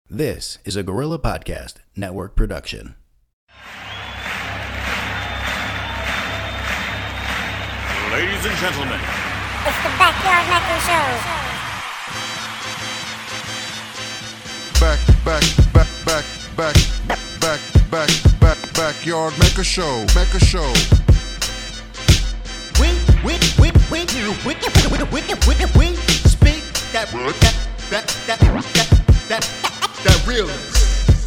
This is a Gorilla Podcast Network production. Ladies and gentlemen, it's the Backyard Maker Show. Backyard Maker Show. We speak that realness.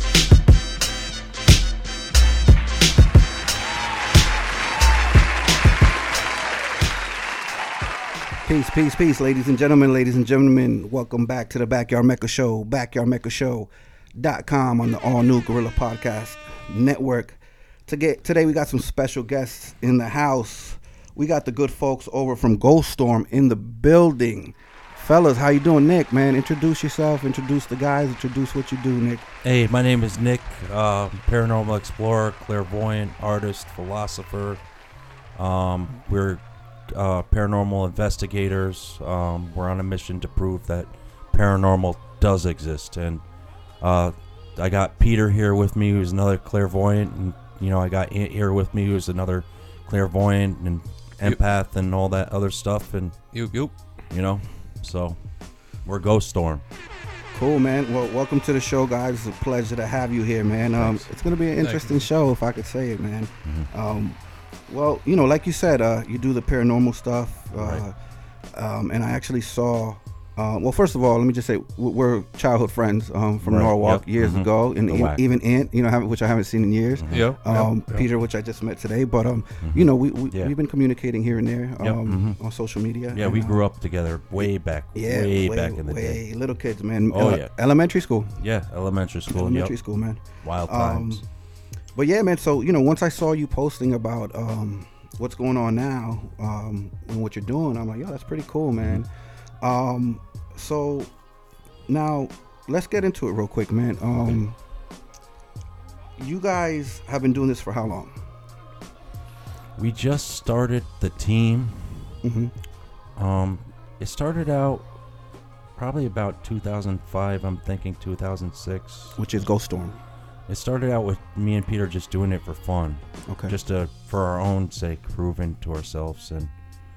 Peace, ladies and gentlemen. Welcome back to the Backyard Maker Show, backyardmakershow.com on the all-new Gorilla Podcast Network. Today we got some special guests in the house. We got the good folks over from Ghost Storm in the building. Fellas, how you doing? Nick, man, introduce yourself, introduce the guys, introduce what you do, Nick. Hey, my name is Nick, paranormal explorer, clairvoyant, artist, philosopher. We're paranormal investigators. We're on a mission to prove that paranormal does exist. And I got Peter here with me, who's another clairvoyant. And, I got Ant here with me, who's another clairvoyant and empath and all that other stuff. And, so we're Ghost Storm. Cool, man. Well, welcome to the show, guys. It's a pleasure to have you here, man. It's going to be an interesting show, if I could say it, man. Mm-hmm. Well, like you said, you do the paranormal stuff, Right. And I actually saw. Well, first of all, let me just say we're childhood friends from Right. Norwalk Yep. years Mhm. ago, and The whack. even Ant, which I haven't seen in years. Yep. Peter, which I just met today, but Yeah. we've been communicating here and there on social media. Yeah, and, we grew up together way back in the day. Little kids, man. Oh, yeah. Elementary school. Yeah, elementary school. Elementary school, man. Wild times. But yeah, man. So once I saw you posting about what's going on now and what you're doing, I'm like, yo, that's pretty cool, man. So now let's get into it real quick, man. You guys have been doing this for how long? We just started the team. Mm-hmm. It started out probably about 2005. I'm thinking 2006. Which is Ghost Storm. It started out with me and Peter just doing it for fun, Okay. just for our own sake, proving to ourselves. And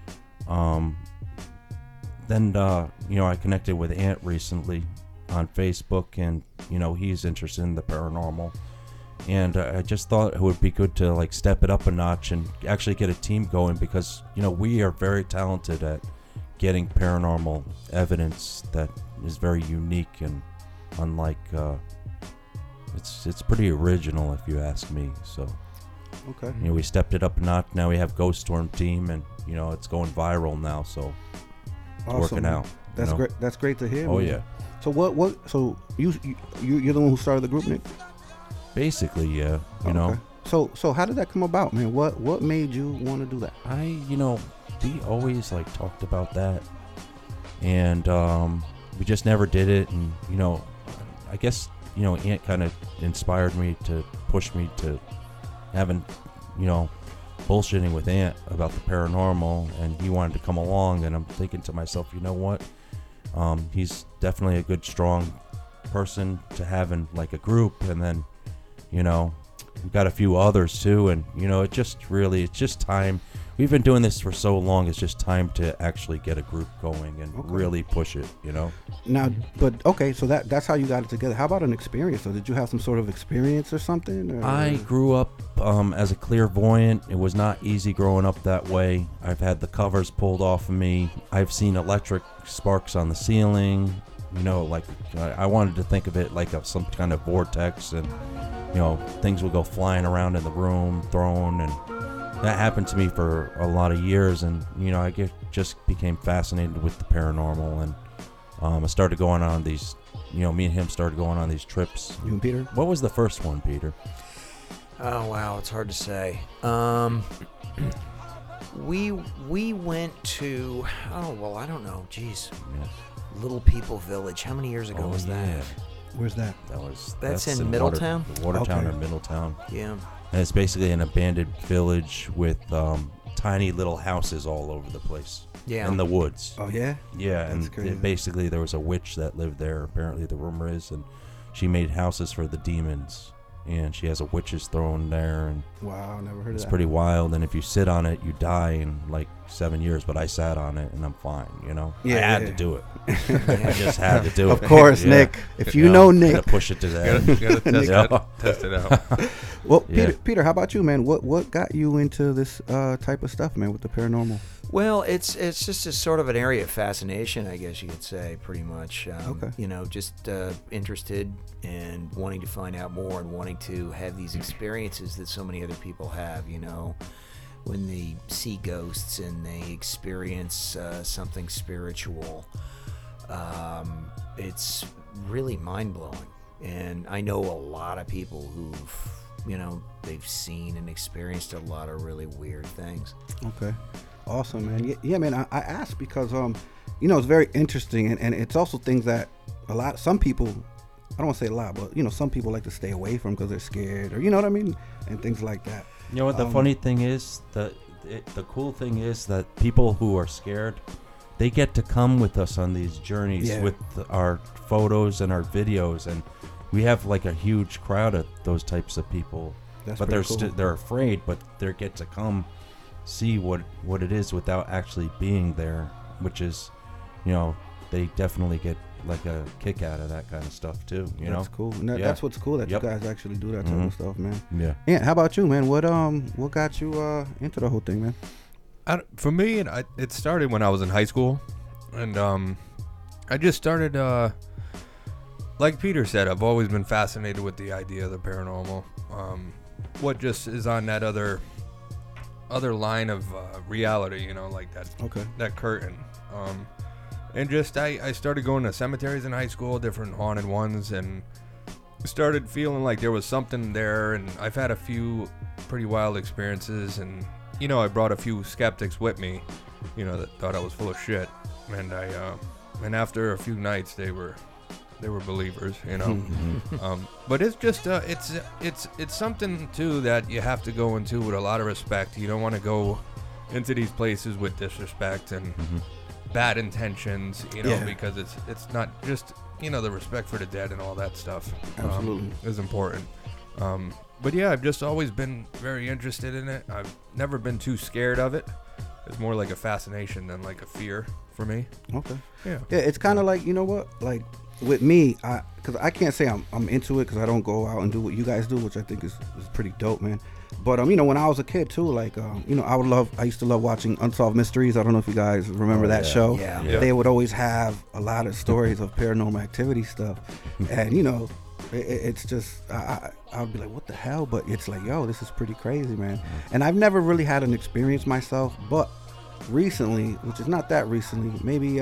then I connected with Ant recently on Facebook, and he's interested in the paranormal. And I just thought it would be good to step it up a notch and actually get a team going, because we are very talented at getting paranormal evidence that is very unique and unlike. It's pretty original, if you ask me. So Okay. we stepped it up a notch. Now we have Ghost Storm team, and it's going viral now. So it's working man. out. That's great. That's great to hear. Oh man. yeah. So what? So you're the one who started the group, Nick? Basically, yeah. Okay. So how did that come about, man? What made you want to do that? We always talked about that, and we just never did it. And I guess Ant kind of inspired me to push me to having bullshitting with Ant about the paranormal, and he wanted to come along. And I'm thinking to myself, you know what? He's definitely a good, strong person to have in a group, and then we've got a few others too, and it's just time. We've been doing this for so long, it's just time to actually get a group going and really push it, Now, but okay, so that's how you got it together. How about an experience? Or did you have some sort of experience or something? Or? I grew up as a clairvoyant. It was not easy growing up that way. I've had the covers pulled off of me. I've seen electric sparks on the ceiling. I wanted to think of it like some kind of vortex, and things would go flying around in the room, thrown, and that happened to me for a lot of years. And I just became fascinated with the paranormal, and I started going on these, me and him started going on these trips. You and Peter? What was the first one, Peter? Oh wow, it's hard to say. We went to I don't know. Geez, Yeah. Little People Village. How many years ago was that? yeah. Where's that? That's in Middletown? Watertown Okay. or Middletown. Yeah. And it's basically an abandoned village with tiny little houses all over the place. Yeah. In the woods. Oh yeah. Yeah, That's and crazy. basically there was a witch that lived there, apparently the rumor is, and she made houses for the demons, and she has a witch's throne there, and Wow, never heard of it's that. pretty wild. And if you sit on it, you die in like 7 years. But I sat on it, and I'm fine. You know, I Yeah, had yeah. to do it. I just had to do it. Of course, Yeah. Nick. If you know gotta Nick. push it to that. Gotta test, Yeah. test it out. Well, Yeah. Peter, how about you, man? What got you into this type of stuff, man, with the paranormal? Well, it's just a sort of an area of fascination, I guess you could say, pretty much. Okay. You know, just interested and wanting to find out more and wanting to have these experiences that so many other people have, you know, when they see ghosts and they experience something spiritual. It's really mind-blowing. And I know a lot of people who've, you know, they've seen and experienced a lot of really weird things. Okay. Awesome, man. Yeah, man, I asked because, you know, it's very interesting, and it's also things that some people, I don't want to say a lot, but, you know, some people like to stay away from because they're scared, or, you know what I mean? And things like that. You know what the funny thing is? The cool thing is that people who are scared, they get to come with us on these journeys Yeah. with our photos and our videos, and we have like a huge crowd of those types of people. That's but pretty cool. they're afraid, but they get to come see what it is without actually being there, which is, you know, they definitely get like a kick out of that kind of stuff too. You know, That's cool. And Yeah. that's what's cool, that Yep. you guys actually do that type of stuff, man. Yeah. Yeah, how about you, man? What got you into the whole thing, man? For me, it started when I was in high school, and I just started. Like Peter said, I've always been fascinated with the idea of the paranormal. What just is on that other line of reality, you know, like that curtain. And just I started going to cemeteries in high school, different haunted ones, and started feeling like there was something there. And I've had a few pretty wild experiences, and you know, I brought a few skeptics with me, you know, that thought I was full of shit. And and after a few nights, they were believers, you know. But it's just it's something too that you have to go into with a lot of respect. You don't want to go into these places with disrespect and bad intentions, you know, Yeah. because it's not just, you know, the respect for the dead and all that stuff. Absolutely. Is important. But yeah, I've just always been very interested in it. I've never been too scared of it. It's more like a fascination than like a fear for me. Okay. Yeah. Yeah, it's kind of like, you know what, like with me, because I can't say I'm into it because I don't go out and do what you guys do, which I think is pretty dope, man. But you know, when I was a kid too, like you know, I used to love watching Unsolved Mysteries. I don't know if you guys remember that show. Yeah. Yeah. They would always have a lot of stories of paranormal activity stuff, and you know, it's just I would be like, what the hell? But it's like, yo, this is pretty crazy, man. And I've never really had an experience myself, but recently, which is not that recently, maybe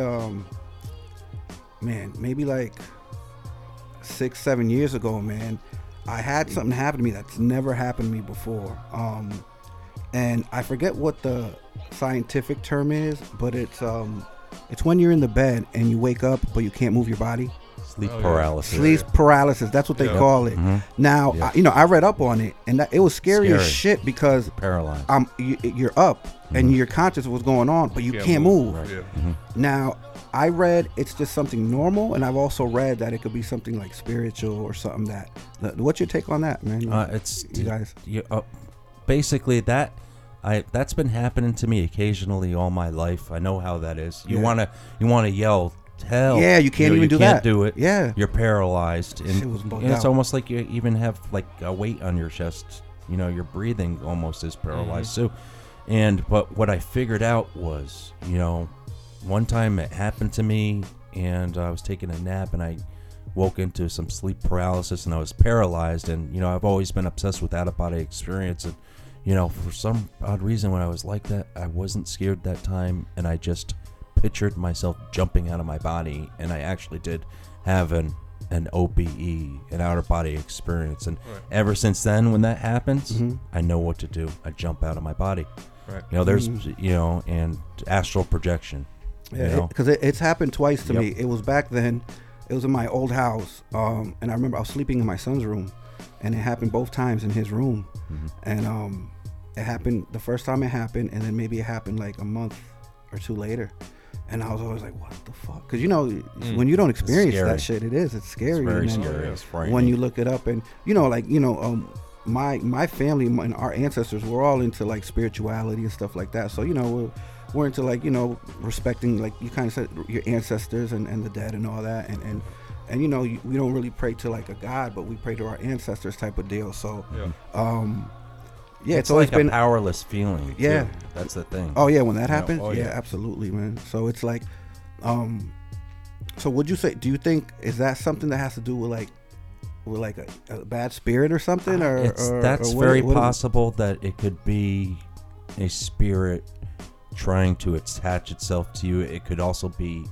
maybe like 6-7 years ago, man, I had something happen to me that's never happened to me before. And I forget what the scientific term is, but it's when you're in the bed and you wake up but you can't move your body. Sleep Oh, yeah. paralysis. Sleep paralysis, that's what they Yeah. call it. Now, Yeah. you know, I read up on it, and it was scary as Scary. shit because Paralyzed. you're up and you're conscious of what's going on, but you can't move. Right. Yeah. Now, I read it's just something normal, and I've also read that it could be something like spiritual or something that. What's your take on that, man? It's you guys. basically that's been happening to me occasionally all my life. I know how that is. You Yeah. wanna yell hell. Yeah, you can't even do you can't that. do it. Yeah. You're paralyzed, Shit and was bugged it's out. almost like you even have like a weight on your chest. You know, your breathing almost is paralyzed too. But what I figured out was, you know, one time it happened to me, and I was taking a nap, and I woke into some sleep paralysis, and I was paralyzed. And you know, I've always been obsessed with out-of-body experience, and you know, for some odd reason, when I was like that, I wasn't scared that time, and I just pictured myself jumping out of my body, and I actually did have an OBE, an out-of-body experience. And ever since then, when that happens, I know what to do. I jump out of my body. Right. You know, there's, you know, and astral projection. Yeah, you know? because it's happened twice to Yep. me. It was back then. It was in my old house, and I remember I was sleeping in my son's room, and it happened both times in his room. And it happened the first time it happened, and then maybe it happened like a month or two later. And I was always like, what the fuck? Because, you know, when you don't experience scary. that shit, it's scary. It's very and then scary. It's frightening. when you look it up, and, you know, like, you know, my family and our ancestors were all into, like, spirituality and stuff like that. So, you know, we're into, like, you know, respecting, like you kind of said, your ancestors and the dead and all that. And you know, we don't really pray to, like, a god, but we pray to our ancestors type of deal. So, yeah, it's always like been a powerless feeling. Yeah. Too. That's the thing. Oh yeah, when that You know, happens, oh, yeah, yeah. absolutely, man. So it's like, so would you say? Do you think is that something that has to do with like a bad spirit or something, or That's or what- very what is it? possible that it could be a spirit trying to attach itself to you. It could also be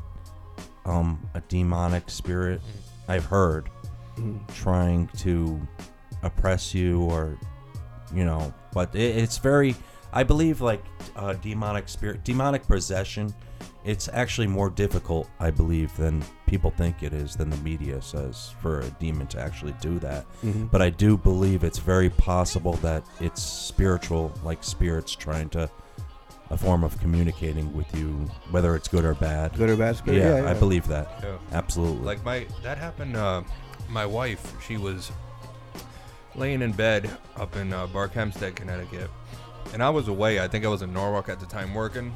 a demonic spirit. I've heard trying to oppress you, or you know, but it's very. I believe like demonic spirit, demonic possession. It's actually more difficult, I believe, than people think it is, than the media says, for a demon to actually do that. But I do believe it's very possible that it's spiritual, like spirits trying to, a form of communicating with you, whether it's good or bad. Good or bad spirit? Yeah, I believe that. Yeah. Absolutely. Like that happened. My wife, she was laying in bed up in Barkhamsted, Connecticut, and I was away. I think I was in Norwalk at the time working,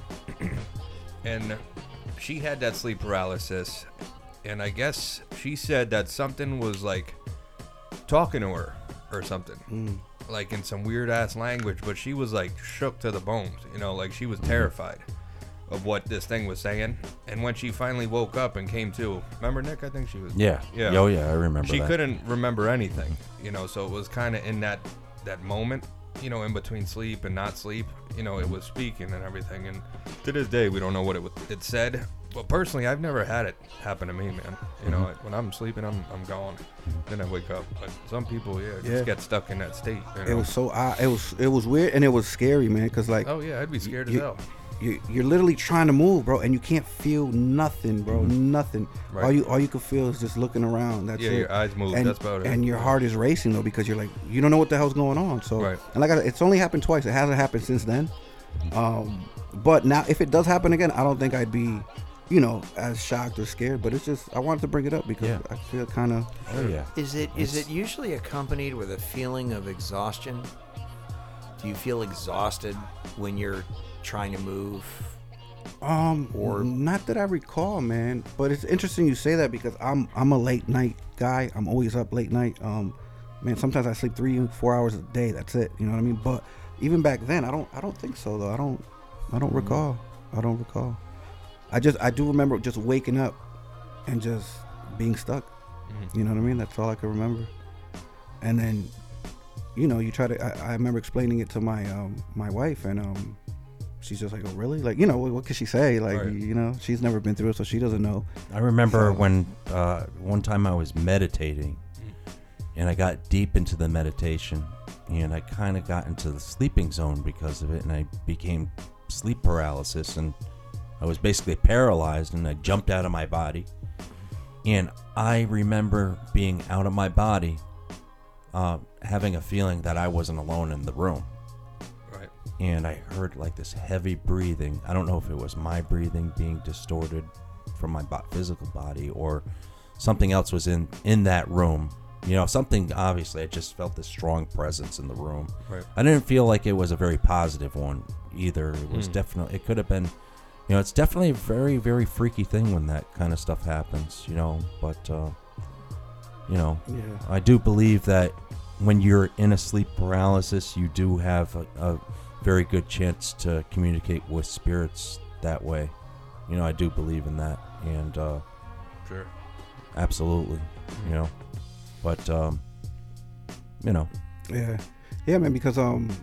and she had that sleep paralysis, and I guess she said that something was like talking to her or something, like in some weird ass language, but she was like shook to the bones, you know, like she was terrified of what this thing was saying. And when she finally woke up and came to, remember Nick? I think she was. yeah. Yeah. Oh yeah, I remember She that. couldn't remember anything, you know, so it was kind of in that moment, you know, in between sleep and not sleep, you know, it was speaking and everything. And to this day, we don't know what it said. But personally, I've never had it happen to me, man. You know, when I'm sleeping, I'm gone. Then I wake up. But some people, just get stuck in that state. You know? It was so odd. It was weird, and it was scary, man. Cause like, Oh yeah, I'd be scared as hell. you're literally trying to move, bro, and you can't feel nothing, bro. Nothing. Right. All you can feel is just looking around. That's Yeah, it. your eyes move. And, That's about it. And your heart is racing though, because you're like, you don't know what the hell's going on. So, Right. and like I said, it's only happened twice. It hasn't happened since then. But now, if it does happen again, I don't think I'd be, you know, as shocked or scared. But it's just I wanted to bring it up because Yeah. I feel kind of. Oh yeah. Is it usually accompanied with a feeling of exhaustion? Do you feel exhausted when you're trying to move? Or not that I recall, man. But it's interesting you say that because I'm a late night guy. I'm always up late night. Man, sometimes I sleep 3 and 4 hours a day. That's it. You know what I mean? But even back then, I don't think so though. I don't recall. I don't recall. I do remember just waking up and just being stuck. You know what I mean? That's all I can remember. And then, you know, you try to. I remember explaining it to my my wife, and she's just like, "Oh, really? Like, you know, what could she say? Like, Right. you know, she's never been through it, so she doesn't know." I remember So- when one time I was meditating, and I got deep into the meditation, and I kind of got into the sleeping zone because of it, and I became sleep paralysis, and I was basically paralyzed, and I jumped out of my body. And I remember being out of my body, having a feeling that I wasn't alone in the room. Right. And I heard like this heavy breathing. I don't know if it was my breathing being distorted from my physical body or something else was in that room. You know, something, obviously, I just felt this strong presence in the room. Right. I didn't feel like it was a very positive one either. It was definitely, it could have been, you know, it's definitely a very, very freaky thing when that kind of stuff happens, you know, but, you know, Yeah. I do believe that when you're in a sleep paralysis, you do have a very good chance to communicate with spirits that way. You know, I do believe in that, and Sure. absolutely, you know, but you know, Yeah, man. Because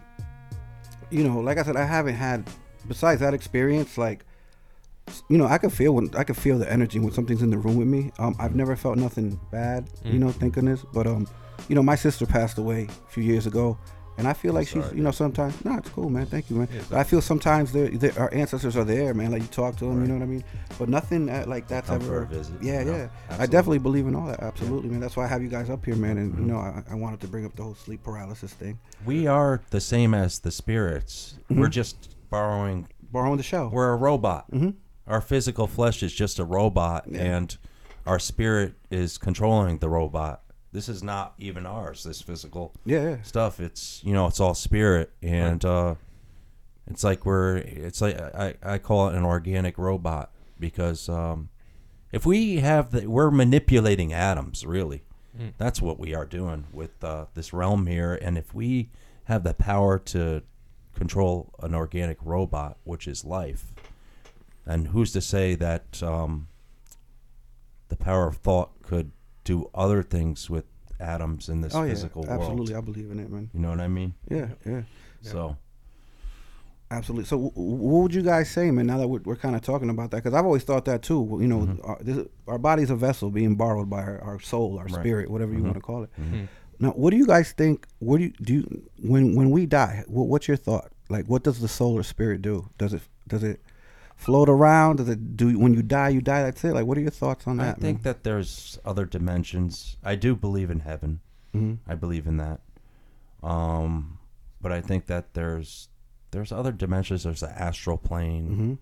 you know, like I said, I haven't had besides that experience, like, you know, I can feel the energy when something's in the room with me. I've never felt nothing bad, you know, thinking this, but you know, my sister passed away a few years ago, and I feel like she's, you know, sometimes, it's cool, man, thank you, man. But I feel sometimes our ancestors are there, man, like you talk to them, you know what I mean? But nothing like that's come for ever. a visit, Yeah, you know? yeah. I Absolutely. definitely believe in all that, absolutely, man. That's why I have you guys up here, man, and you know, I wanted to bring up the whole sleep paralysis thing. we are the same as the spirits. We're just borrowing. Borrowing the show. We're a robot. our physical flesh is just a robot, and our spirit is controlling the robot. This is not even ours, this physical stuff. It's, it's all spirit, and it's like I call it an organic robot, because if we're manipulating atoms, really. That's what we are doing with this realm here, and if we have the power to control an organic robot, which is life, and who's to say that the power of thought could do other things with atoms in this physical world? Absolutely, I believe in it, man. You know what I mean? Yeah. So, absolutely. So, what would you guys say, man? Now that we're kind of talking about that, because I've always thought that too. You know, our body's a vessel being borrowed by our soul, our spirit, whatever you want to call it. Now, what do you guys think? What do you when we die? What's your thought? Like, what does the soul or spirit do? Does it float around? Does it do when you die? You die. That's it. Like, what are your thoughts on that? I think that there's other dimensions. I do believe in heaven. I believe in that. But I think that there's other dimensions. There's the astral plane.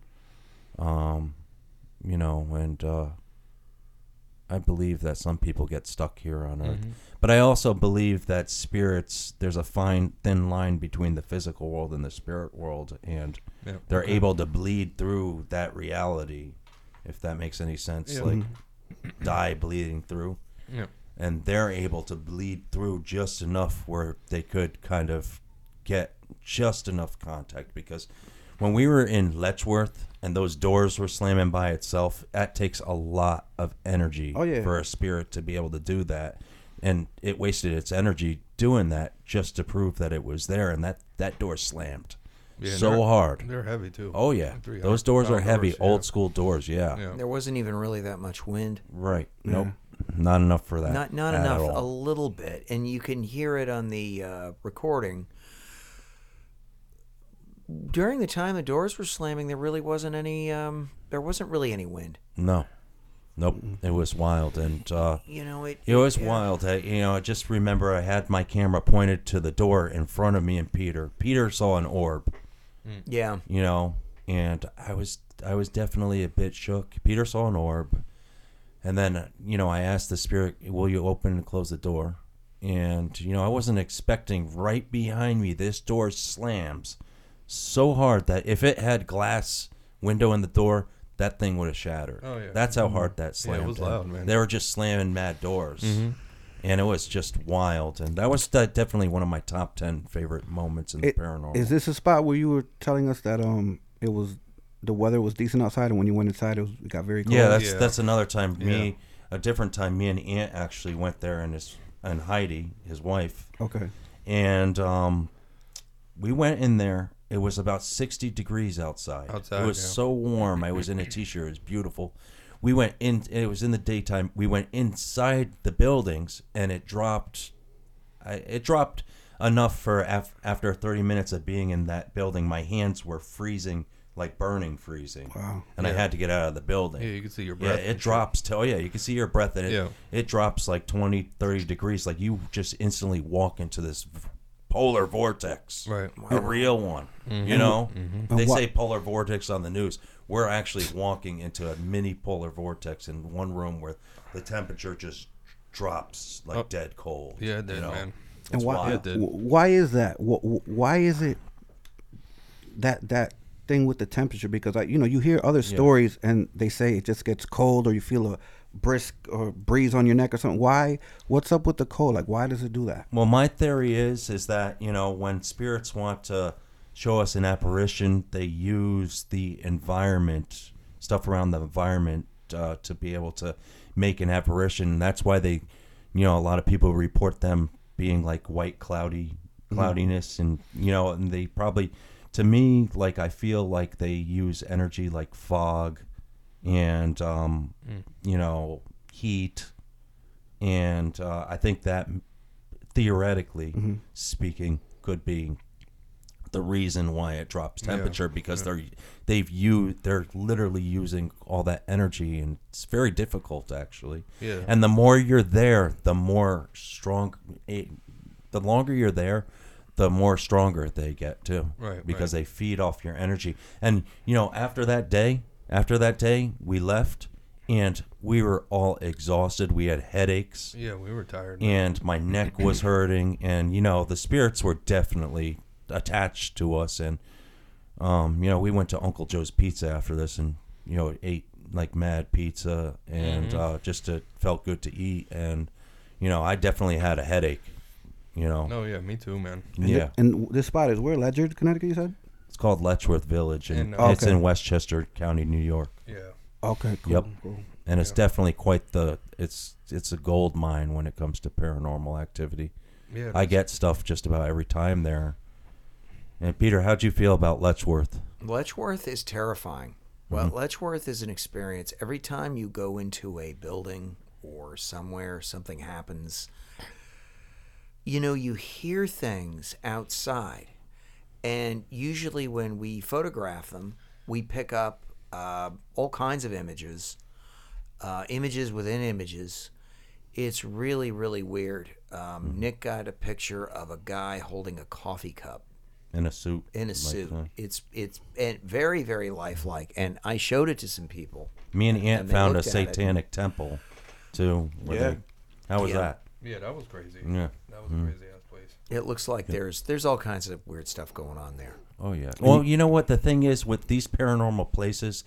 You know, and I believe that some people get stuck here on Earth. But I also believe that spirits, there's a thin line between the physical world and the spirit world, and they're able to bleed through that reality, if that makes any sense. Like, die bleeding through. And they're able to bleed through just enough where they could kind of get just enough contact, because when we were in Letchworth and those doors were slamming by itself, that takes a lot of energy for a spirit to be able to do that. And it wasted its energy doing that just to prove that it was there, and that door slammed so hard. They're heavy too. Oh yeah, those doors are heavy, old school doors. Yeah. There wasn't even really that much wind. Right. Nope. Not enough for that. Not enough. A little bit, and you can hear it on the recording. During the time the doors were slamming, there really wasn't any. There wasn't really any wind. No. Nope. It was wild, and it was wild. I just remember I had my camera pointed to the door in front of me and Peter. Peter saw an orb. Yeah. And I was definitely a bit shook. Peter saw an orb, and then I asked the spirit, "Will you open and close the door?" And I wasn't expecting right behind me. This door slams so hard that if it had glass window in the door, that thing would have shattered. Oh, yeah. That's how hard that slammed. Yeah, it was loud, man. They were just slamming mad doors. And it was just wild. And that was definitely one of my top 10 favorite moments in the paranormal. Is this a spot where you were telling us that the weather was decent outside, and when you went inside it got very cold? Yeah, that's another time. A different time, me and Aunt actually went there, and Heidi, his wife. Okay. And we went in there. It was about 60 degrees outside. It was so warm. I was in a t-shirt. It was beautiful. We went in. It was in the daytime. We went inside the buildings, and it dropped. It dropped enough for after 30 minutes of being in that building. My hands were freezing, like burning, freezing. Wow. And I had to get out of the building. Yeah, you can see your breath. Yeah, it drops. You can see your breath, and it drops like 20, 30 degrees. Like you just instantly walk into this polar vortex, right? A real one. They say polar vortex on the news. We're actually walking into a mini polar vortex in one room where the temperature just drops like dead cold. Yeah, it did, man. And why is that? Why is it that thing with the temperature? Because you hear other stories and they say it just gets cold, or you feel a brisk or breeze on your neck or something. Why? What's up with the cold? Like, why does it do that? Well, my theory is that when spirits want to show us an apparition, they use the environment, stuff around the environment, to be able to make an apparition. That's why they, a lot of people report them being like white cloudiness, and and they probably, to me, like I feel like they use energy like fog and heat, and I think that theoretically speaking could be the reason why it drops temperature, because they're literally using all that energy, and it's very difficult actually. And the more you're there, the more the longer you're there, the more stronger they get too, right? Because they feed off your energy, and after that day, After that day, we left, and we were all exhausted. We had headaches, Yeah, we were tired. and my neck was hurting, and the spirits were definitely attached to us. And we went to Uncle Joe's Pizza after this, and ate like mad pizza, and just felt good to eat. And I definitely had a headache. Oh yeah, me too, man. Yeah. And this spot is where? Ledyard, Connecticut, you said? It's called Letchworth Village, and And, it's in Westchester County, New York. Yeah. Okay, cool. Yep. Cool. And it's definitely quite it's a gold mine when it comes to paranormal activity. Yeah. I get stuff just about every time there. And Peter, how'd you feel about Letchworth? Letchworth is terrifying. Well, Letchworth is an experience. Every time you go into a building or somewhere, something happens. You hear things outside. And usually when we photograph them, we pick up all kinds of images, images within images. It's really, really weird. Nick got a picture of a guy holding a coffee cup. In a suit. In a suit. It's very, very lifelike. And I showed it to some people. Me and Aunt they found a looked at it. satanic temple, too. How was Yeah. that? Yeah, that was crazy. Yeah. That was a crazy ass place. It looks like there's all kinds of weird stuff going on there. Oh yeah. Well, you know what the thing is with these paranormal places,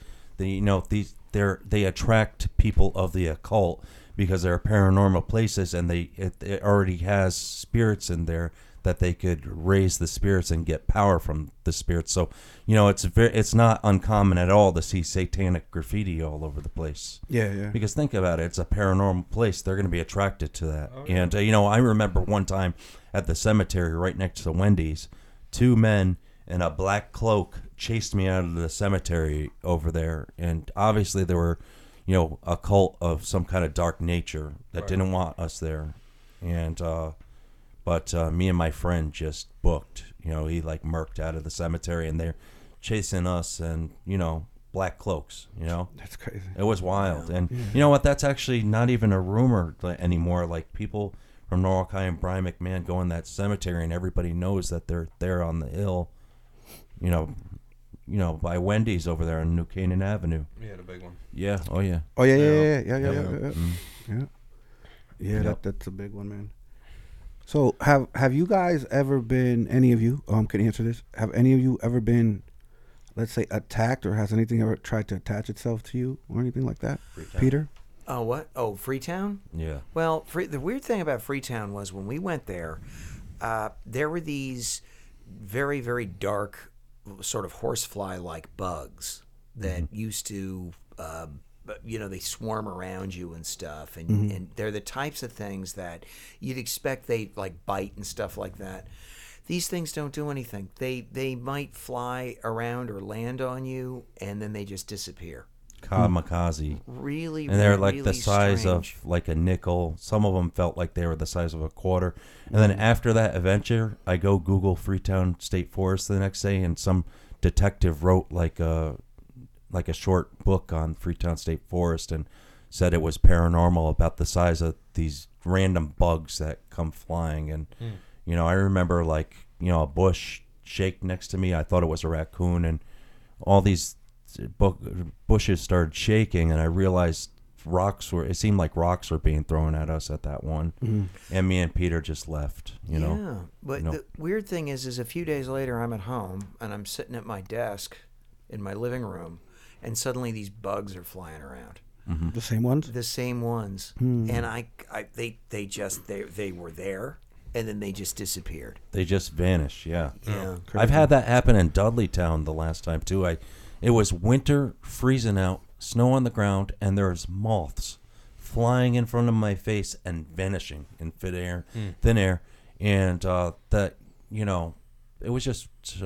they attract people of the occult because they're paranormal places, and it already has spirits in there that they could raise the spirits and get power from the spirits. So, it's not uncommon at all to see satanic graffiti all over the place. Yeah. Because think about it, it's a paranormal place. They're going to be attracted to that. And, I remember one time at the cemetery right next to Wendy's, 2 men in a black cloak chased me out of the cemetery over there. And obviously there were, a cult of some kind of dark nature that didn't want us there. And, but me and my friend just booked. He like murked out of the cemetery, and they're chasing us, and black cloaks. That's crazy. It was wild. And you know what? That's actually not even a rumor anymore. Like people from Norwalk High and Brian McMahon go in that cemetery, and everybody knows that they're there on the hill. By Wendy's over there on New Canaan Avenue. Yeah, the big one. Yeah. Oh yeah. Oh yeah. Yep. That's a big one, man. So have you guys ever been, any of you can answer this, have any of you ever been, let's say, attacked, or has anything ever tried to attach itself to you or anything like that? Peter? Oh, what? Oh, Freetown? Yeah. Well, the weird thing about Freetown was when we went there, there were these very, very dark sort of horsefly-like bugs that used to, they swarm around you and stuff. And they're the types of things that you'd expect they, like, bite and stuff like that. These things don't do anything. They might fly around or land on you, and then they just disappear. Kamikaze. Really, And they're really like the size strange. of like a nickel. Some of them felt like they were the size of a quarter. And then after that adventure, I go Google Freetown State Forest the next day, and some detective wrote like a short book on Freetown State Forest and said it was paranormal about the size of these random bugs that come flying. And I remember a bush shake next to me. I thought it was a raccoon, and all these bushes started shaking, and I realized it seemed like rocks were being thrown at us at that one. And me and Peter just left, Yeah, but the weird thing is a few days later I'm at home and I'm sitting at my desk in my living room, and suddenly these bugs are flying around. The same ones? The same ones. And they were there, and then they just disappeared. They just vanished. Yeah. Yeah. I've had that happen in Dudleytown the last time too. It was winter, freezing out, snow on the ground, and there's moths flying in front of my face and vanishing in thin air. And it was just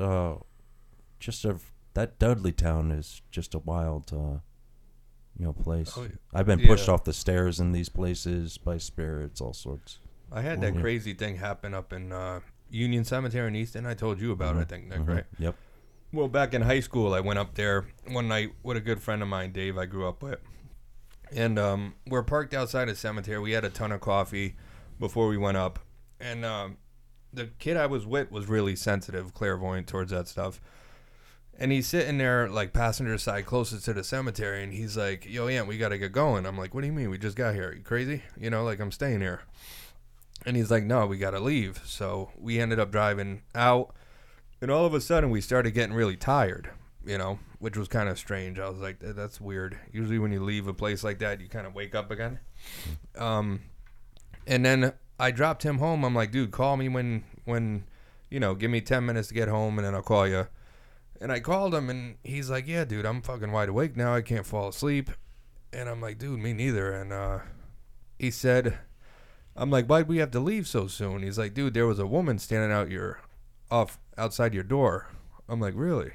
that Dudleytown is just a wild, place. Oh, yeah. I've been pushed off the stairs in these places by spirits, all sorts. I had that crazy thing happen up in Union Cemetery in Easton. I told you about it, I think, Nick, right? Yep. Well, back in high school, I went up there one night with a good friend of mine, Dave, I grew up with. And we're parked outside a cemetery. We had a ton of coffee before we went up. And the kid I was with was really sensitive, clairvoyant towards that stuff. And he's sitting there, like, passenger side closest to the cemetery, and he's like, yo, Aunt, we got to get going. I'm like, what do you mean? We just got here. Are you crazy? You know, like, I'm staying here. And he's like, no, we got to leave. So we ended up driving out, and all of a sudden we started getting really tired, you know, which was kind of strange. I was like, that's weird. Usually when you leave a place like that, you kind of wake up again. And then I dropped him home. I'm like, dude, call me when you know, give me 10 minutes to get home, and then I'll call you. And I called him, and he's like, yeah, dude, I'm fucking wide awake now. I can't fall asleep. And I'm like, dude, me neither. And he said, I'm like, why'd we have to leave so soon? He's like, dude, there was a woman standing outside your door. I'm like, really?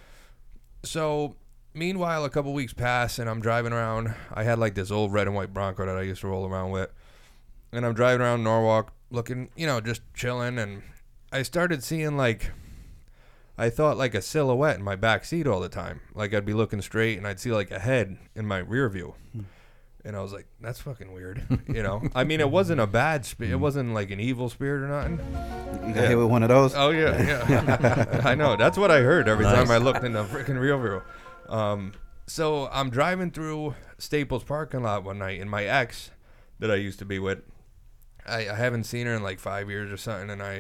So, meanwhile, a couple weeks pass, and I'm driving around. I had, like, this old red and white Bronco that I used to roll around with. And I'm driving around Norwalk looking, you know, just chilling. And I started seeing, like, I thought like a silhouette in my back seat all the time. Like I'd be looking straight and I'd see like a head in my rear view. And I was like, that's fucking weird. You know? I mean, it wasn't a bad spirit. It wasn't like an evil spirit or nothing. You got hit with one of those? Oh, yeah. I know. That's what I heard every time I looked in the freaking rear view. So I'm driving through Staples parking lot one night, and my ex that I used to be with, I haven't seen her in like 5 years or something, and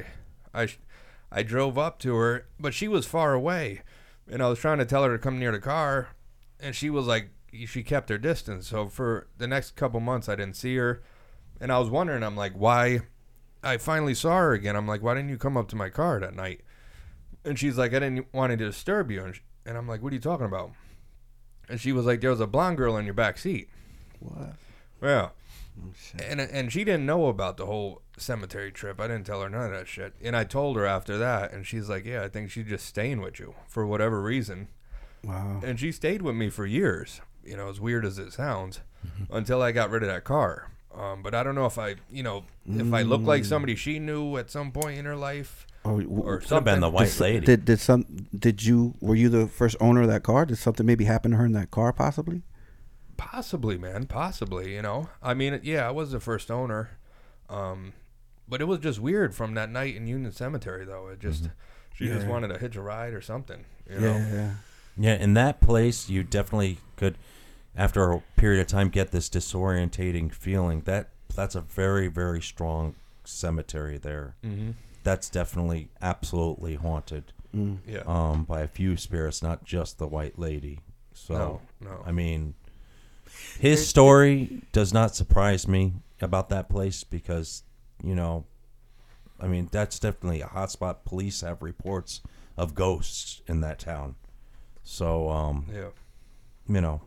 I drove up to her, but she was far away, and I was trying to tell her to come near the car, and she was like, she kept her distance. So for the next couple months, I didn't see her, and I was wondering, I'm like, why? I finally saw her again. I'm like, why didn't you come up to my car that night? And she's like, I didn't want to disturb you. And I'm like, what are you talking about? And she was like, there was a blonde girl in your back seat. What? Yeah. Oh, shit. And she didn't know about the whole cemetery trip. I didn't tell her none of that shit. And I told her after that, and she's like, yeah, I think she's just staying with you for whatever reason. Wow. And she stayed with me for years, you know, as weird as it sounds, until I got rid of that car. But I don't know if I look like somebody she knew at some point in her life. Oh, or Could have been the white lady. Were you the first owner of that car? Did something maybe happen to her in that car possibly? Possibly, man. Possibly, you know. I mean, yeah, I was the first owner. But it was just weird from that night in Union Cemetery, though. It just, she just wanted to hitch a ride or something, you know? Yeah. Yeah, in that place, you definitely could, after a period of time, get this disorientating feeling. That's a very, very strong cemetery there. Mm-hmm. That's definitely absolutely haunted. Yeah. By a few spirits, not just the white lady. So, No. I mean, his story does not surprise me about that place because, you know, I mean, that's definitely a hotspot. Police have reports of ghosts in that town. So, Yeah. you know,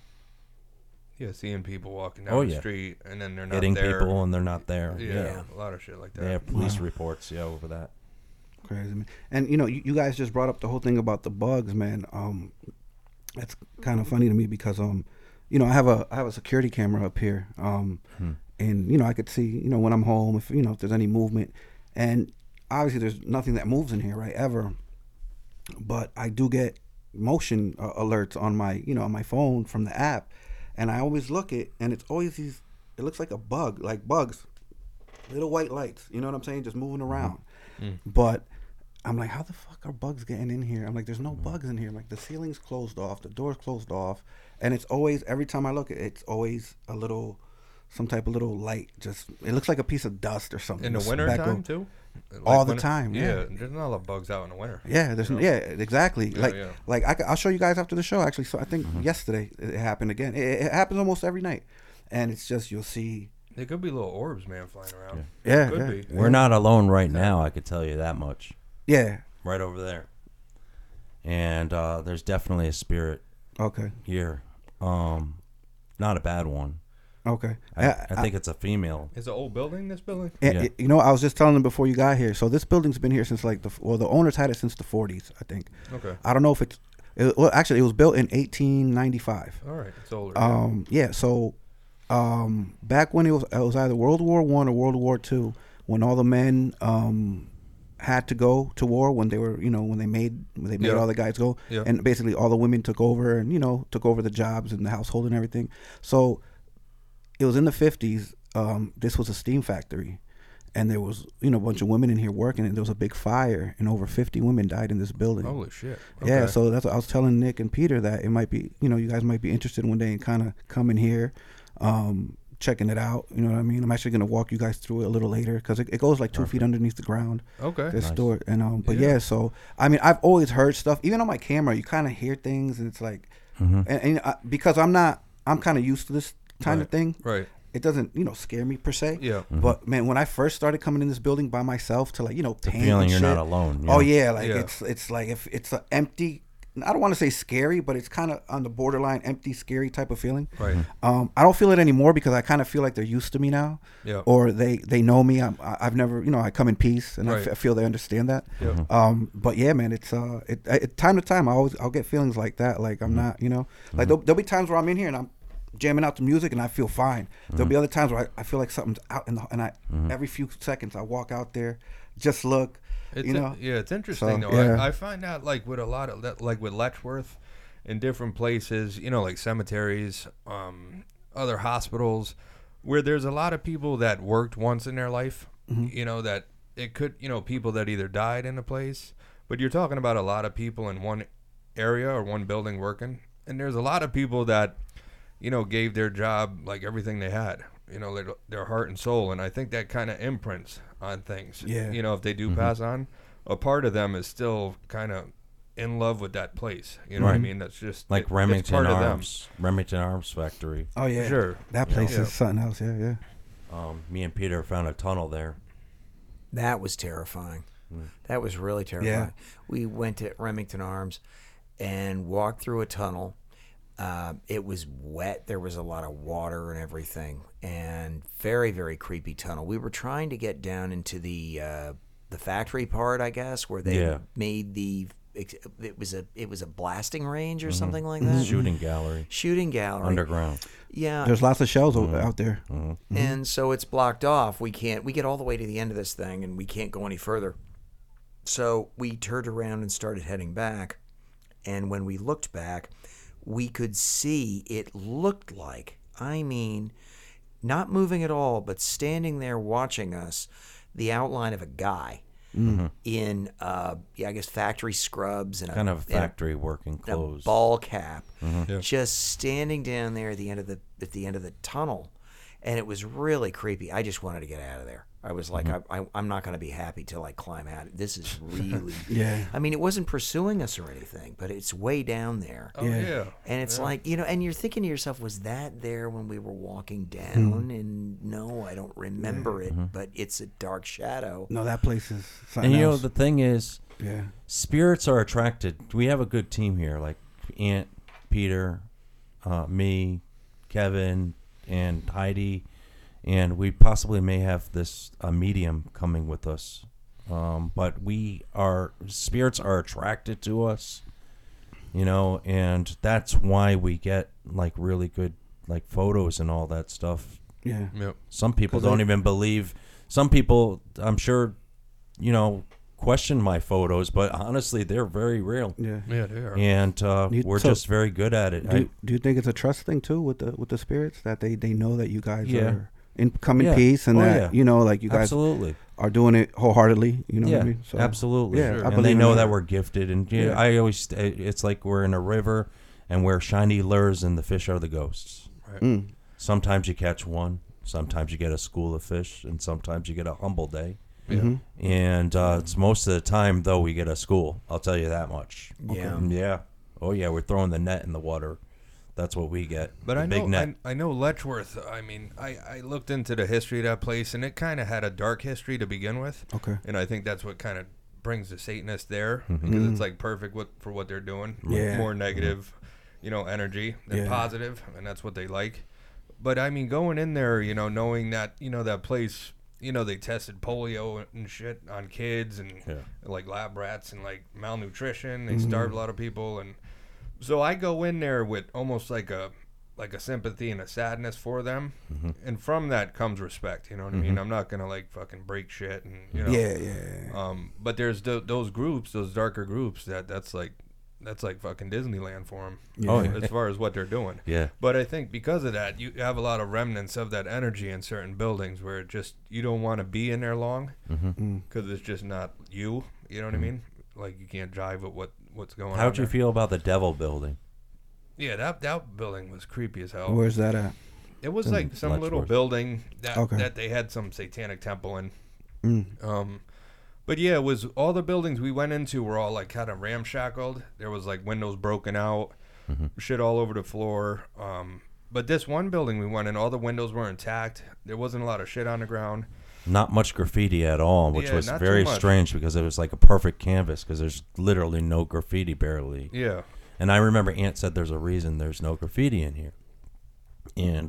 Yeah, seeing people walking down the street and then they're not there. hitting people and they're not there. Yeah, a lot of shit like that. They have police reports, over that. Crazy, man. And you know, you guys just brought up the whole thing about the bugs, man. That's kind of funny to me because you know, I have a security camera up here. And you know, I could see, you know, when I'm home if there's any movement. And obviously there's nothing that moves in here, right, ever. But I do get motion alerts on my, on my phone from the app. And I always look it, and it's always it looks like a bug, like bugs, little white lights, you know what I'm saying, just moving around. But I'm like, how the fuck are bugs getting in here? I'm like, there's no bugs in here. I'm like, the ceiling's closed off, the door's closed off, and it's always, every time I look at it, it's always some type of little light. Just, it looks like a piece of dust or something. In the winter time, too? All the time, yeah. There's not a lot of bugs out in the winter. Yeah, exactly. Yeah, I'll show you guys after the show. Actually, so I think yesterday it happened again. It happens almost every night, and it's just you'll see. There could be little orbs, man, flying around. Yeah, could be. We're not alone right now. I could tell you that much. Yeah. Right over there, and there's definitely a spirit. Okay. Here, not a bad one. Okay. I think it's a female. Is it an old building, this building? Yeah. You know, I was just telling them before you got here. So this building's been here since the owners had it since the 40s, I think. Okay. I don't know if actually it was built in 1895. All right, it's older. Yeah. So, back when it was either World War I or World War II, when all the men had to go to war, when they were, when they made all the guys go, and basically all the women took over and took over the jobs and the household and everything. So it was in the 50s. This was a steam factory, and there was a bunch of women in here working, and there was a big fire, and over 50 women died in this building. Holy shit. Yeah, Okay. so that's what I was telling Nick and Peter, that it might be, you guys might be interested one day in kind of coming here, checking it out. You know what I mean? I'm actually going to walk you guys through it a little later, because it goes like 2 feet underneath the ground. Okay. This Nice. store. And but Yeah. yeah, so I mean, I've always heard stuff, even on my camera. You kind of hear things, and it's like, because I'm kind of used to this kind of thing. Right. It doesn't, scare me per se. Yeah. But man, when I first started coming in this building by myself to paint feeling and you're shit, not alone, Oh yeah. yeah, like Yeah. it's like if it's an empty. I don't want to say scary, but it's kind of on the borderline empty, scary type of feeling. Right. I don't feel it anymore because I kind of feel like they're used to me now, Yeah. or they know me. I've never, I come in peace, and Right. I feel they understand that. Yeah. But yeah, man, it's time to time I'll get feelings like that. Like I'm not, like there'll be times where I'm in here and I'm jamming out the music and I feel fine. There'll be other times where I feel like something's out every few seconds I walk out there, just look. It's Yeah, it's interesting So, though. yeah. I find out like with a lot of that, like with Letchworth, in different places, like cemeteries, other hospitals, where there's a lot of people that worked once in their life. That it could, people that either died in a place, but you're talking about a lot of people in one area or one building working, and there's a lot of people that, gave their job like everything they had. Their heart and soul, and I think that kind of imprints on things. Yeah. If they do pass on, a part of them is still kind of in love with that place. You know what I mean? That's just Like it's Remington part of them. Arms, Remington Arms Factory. Oh yeah, Sure. That place Yeah. is something else. Yeah. Me and Peter found a tunnel there. That was terrifying. That was really terrifying. Yeah. We went to Remington Arms and walked through a tunnel. It was wet. There was a lot of water and everything, and very, very creepy tunnel. We were trying to get down into the factory part, I guess, where they Yeah. made it was a blasting range or something like that. Shooting gallery. Shooting gallery. Underground. Yeah. There's lots of shells out there. And so it's blocked off. We get all the way to the end of this thing and we can't go any further. So we turned around and started heading back. And when we looked back, we could see it looked like, not moving at all, but standing there watching us, the outline of a guy in, I guess, factory scrubs and Kind of factory working a clothes. ball cap, Yeah. just standing down there at the end of the tunnel, and it was really creepy. I just wanted to get out of there. I was like, I'm not going to be happy till I climb out. This is really, Yeah. it wasn't pursuing us or anything, but it's way down there. Oh yeah. And it's like, and you're thinking to yourself, was that there when we were walking down? And no, I don't remember it, but it's a dark shadow. No, that place is something And else. the thing is, Yeah. spirits are attracted. We have a good team here, like Aunt, Peter, me, Kevin, and Heidi, and we possibly may have a medium coming with us. But spirits are attracted to us, and that's why we get like really good like photos and all that stuff. Yeah. Yep. Some people 'Cause don't they- even believe. Some people, I'm sure, question my photos, but honestly, they're very real. Yeah. Yeah, they are. And You- we're so- just very good at it. Do you think it's a trust thing too with the spirits, that they know that you guys Yeah. are come in Yeah. peace, and Oh, that yeah. like you guys Absolutely. are doing it wholeheartedly? You know Yeah, what I mean? So, absolutely. Yeah, I And believe they in know that. that we're gifted. And Yeah. I always, it's like we're in a river and we're shiny lures and the fish are the ghosts. Mm. Sometimes you catch one. Sometimes you get a school of fish. And sometimes you get a humble day. Yeah. Mm-hmm. And it's most of the time, though, we get a school. I'll tell you that much. Yeah. Yeah. Oh, yeah. We're throwing the net in the water. That's what we get. But the I big know, net. I know Letchworth. I looked into the history of that place, and it kind of had a dark history to begin with. Okay. And I think that's what kind of brings the Satanists there, because it's like perfect for what they're doing. Yeah. More negative, energy than Yeah. positive, and that's what they like. But going in there, knowing that that place, they tested polio and shit on kids and like lab rats and like malnutrition. They starved a lot of people, and so I go in there with almost like a sympathy and a sadness for them, and from that comes respect. You know what I mean? I'm not gonna like fucking break shit, and Yeah. But there's those groups, those darker groups that's like that's like fucking Disneyland for them. Oh, yeah. As far as what they're doing. Yeah. But I think because of that, you have a lot of remnants of that energy in certain buildings where it just you don't want to be in there long because it's just not you. You know what I mean? Like you can't jive with what's going on. How'd you there. feel about the Devil Building? Yeah, that building was creepy as hell. Where's that at? It was like some little Letchworth. building Okay. that they had some satanic temple in. But yeah, it was all the buildings we went into were all like kind of ramshackled. There was like windows broken out, shit all over the floor. But this one building we went in, all the windows were intact. There wasn't a lot of shit on the ground. Not much graffiti at all, which Yeah, was not too very much. strange because it was like a perfect canvas because there's literally no graffiti barely. Yeah. And I remember Aunt said there's a reason there's no graffiti in here. And,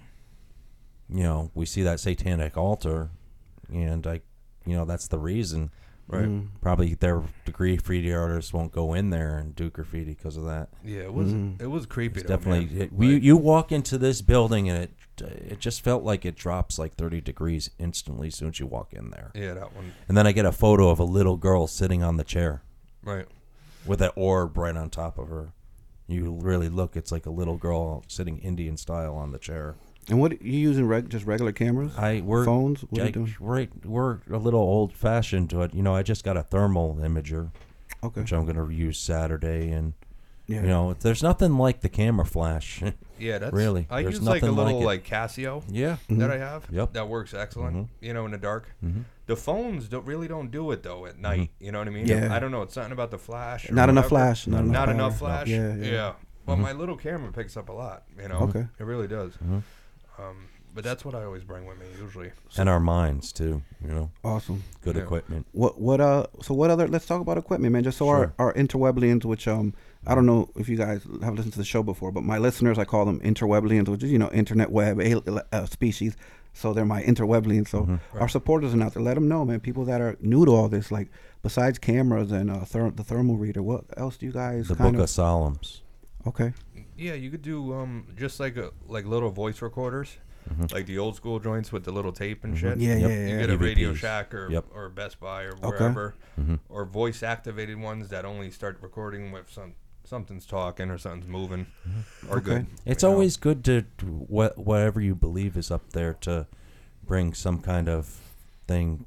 you know, we see that satanic altar, and, that's the reason. Right. Probably their graffiti artists won't go in there and do graffiti because of that. Yeah, it was creepy. It's though, definitely, man. you walk into this building, and it just felt like it drops like 30 degrees instantly as soon as you walk in there. Yeah, that one. And then I get a photo of a little girl sitting on the chair Right. with an orb right on top of her. You really look, it's like a little girl sitting Indian style on the chair. And what you using? Just regular cameras? We're Phones? What are you doing? We're a little old fashioned to it. You know, I just got a thermal imager, Okay. which I'm going to use Saturday, and Yeah. you know, there's nothing like the camera flash. Yeah, that's Really, I there's use like a nothing like little it. like Casio Yeah. that I have. Yep. That works excellent. You know, in the dark. The phones really don't do it though at night. You know what I mean? Yeah. I don't know. It's something about the flash. Or Not enough whatever. flash. Not Not power. enough flash. Yeah. Yeah. But my little camera picks up a lot. You know. Okay. It really does. But that's what I always bring with me usually. And our minds too. You know, Awesome. good Yeah. equipment. So what other? Let's talk about equipment, man. Just so Sure. our interweblians, which I don't know if you guys have listened to the show before, but my listeners, I call them interweblians, which is internet web species. So they're my interweblians. So our supporters are out there. Let them know, man. People that are new to all this, like besides cameras and the thermal reader, what else do you guys? The Book of Psalms. Okay. Yeah, you could do just like little voice recorders, like the old school joints with the little tape and shit. Yeah, Yep. yeah, You yeah. get a Radio EVPs. Shack or, Yep. or Best Buy or Okay. wherever, or voice activated ones that only start recording with something's talking or something's moving. Or good. It's you know? always good to whatever you believe is up there to bring some kind of thing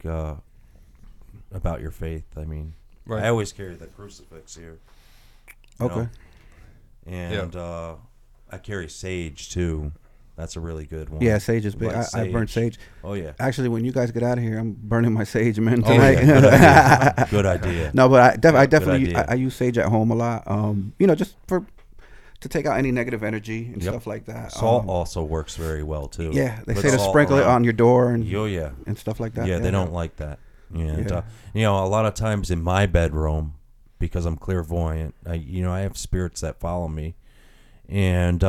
about your faith. I mean, Right. I always carry the crucifix here. you Okay. know? And I carry sage too. That's a really good one. Yeah, sage is big. Light I burn sage. Oh yeah. Actually, when you guys get out of here, I'm burning my sage, man. Oh, Tonight. yeah. Good idea. Good idea. No, but I Good definitely idea. I use sage at home a lot. Just to take out any negative energy and Yep. stuff like that. Salt also works very well too. Yeah, they Put say to salt sprinkle it around. on your door and Oh yeah. and stuff like that. Yeah, they don't like that. And Yeah. a lot of times in my bedroom, because I'm clairvoyant, I have spirits that follow me, and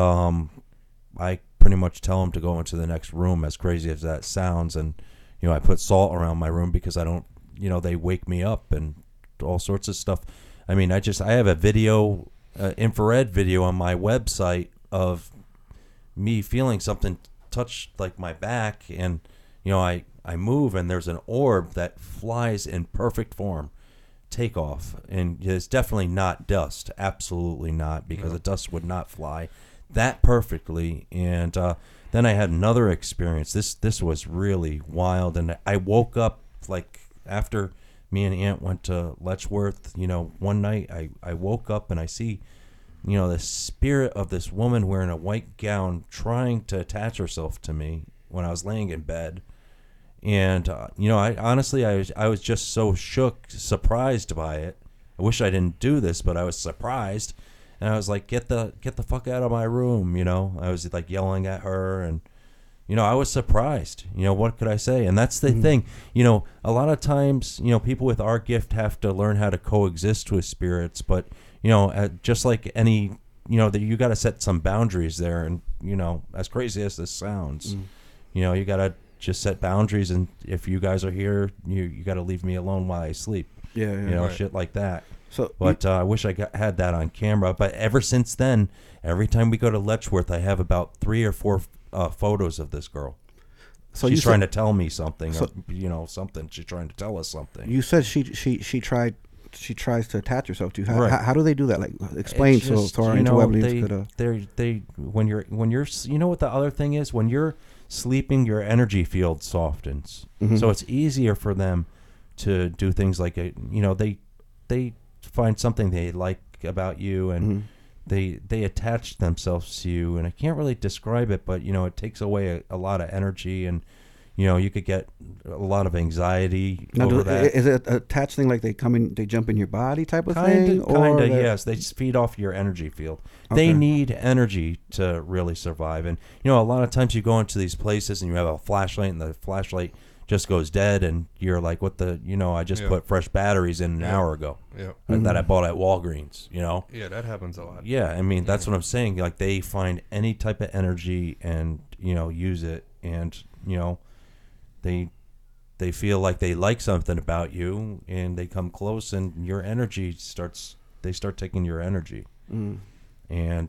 I pretty much tell them to go into the next room, as crazy as that sounds. And I put salt around my room because I don't, they wake me up and all sorts of stuff. I mean, I have a video, infrared video on my website of me feeling something touch like my back, and I move and there's an orb that flies in perfect form, takeoff, and it's definitely not dust, absolutely not, because the dust would not fly that perfectly. And then I had another experience. This was really wild, and I woke up like after me and Aunt went to Letchworth. One night I woke up and I see the spirit of this woman wearing a white gown trying to attach herself to me when I was laying in bed. And I honestly I was just so surprised by it. I wish I didn't do this, but I was surprised, and I was like, "Get the fuck out of my room!" I was like yelling at her, and I was surprised. What could I say? And that's the thing. A lot of times, people with our gift have to learn how to coexist with spirits, but just like any, that you got to set some boundaries there. And as crazy as this sounds, you got to just set boundaries, and if you guys are here, you got to leave me alone while I sleep. Yeah. Shit like that. So, But I wish I had that on camera. But ever since then, every time we go to Letchworth, I have about 3 or 4 photos of this girl. so She's you trying said, to tell me something, So- or something. She's trying to tell us something. you said she tried she tries to attach herself to you. How, Right. how do they do that? Like, explain It's just, so our you know, interweb leads they when you're you know what the other thing is, when you're sleeping, your energy field softens, so it's easier for them to do things like they find something they like about you, and they attach themselves to you, and I can't really describe it, but it takes away a lot of energy, and you could get a lot of anxiety over that. Is it a attached thing, like they jump in your body type of Kind thing? of, yes. They just feed off your energy field. They Okay. need energy to really survive. And, a lot of times you go into these places and you have a flashlight and the flashlight just goes dead and you're like, what the, I just put fresh batteries in an hour ago that I bought at Walgreens, Yeah, that happens a lot. Yeah, I mean, that's what I'm saying. Like, they find any type of energy and, use it, and, they feel like they like something about you, and they come close, and your energy they start taking your energy. And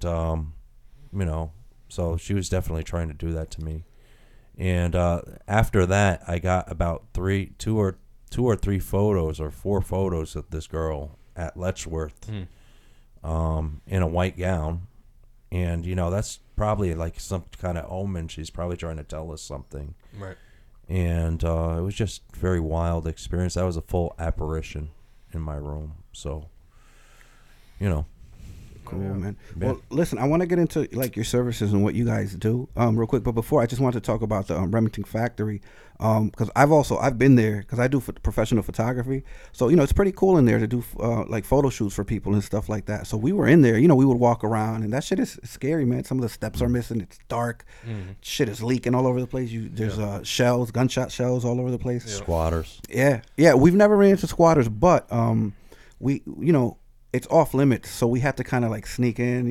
so she was definitely trying to do that to me. And after that, I got about two or three photos or 4 photos of this girl at Letchworth in a white gown. And that's probably like some kind of omen. She's probably trying to tell us something. Right. And it was just a very wild experience. That was a full apparition in my room. So, Cool, man. Yeah. Well, listen, I want to get into like your services and what you guys do real quick. But before, I just want to talk about the Remington Factory, because I've been there because I do professional photography. So it's pretty cool in there to do like photo shoots for people and stuff like that. So we were in there. We would walk around, and that shit is scary, man. Some of the steps are missing. It's dark. Shit is leaking all over the place. There's shells, gunshot shells all over the place. squatters. Yeah. We've never ran into squatters, but we it's off limits, so we had to kind of like sneak in.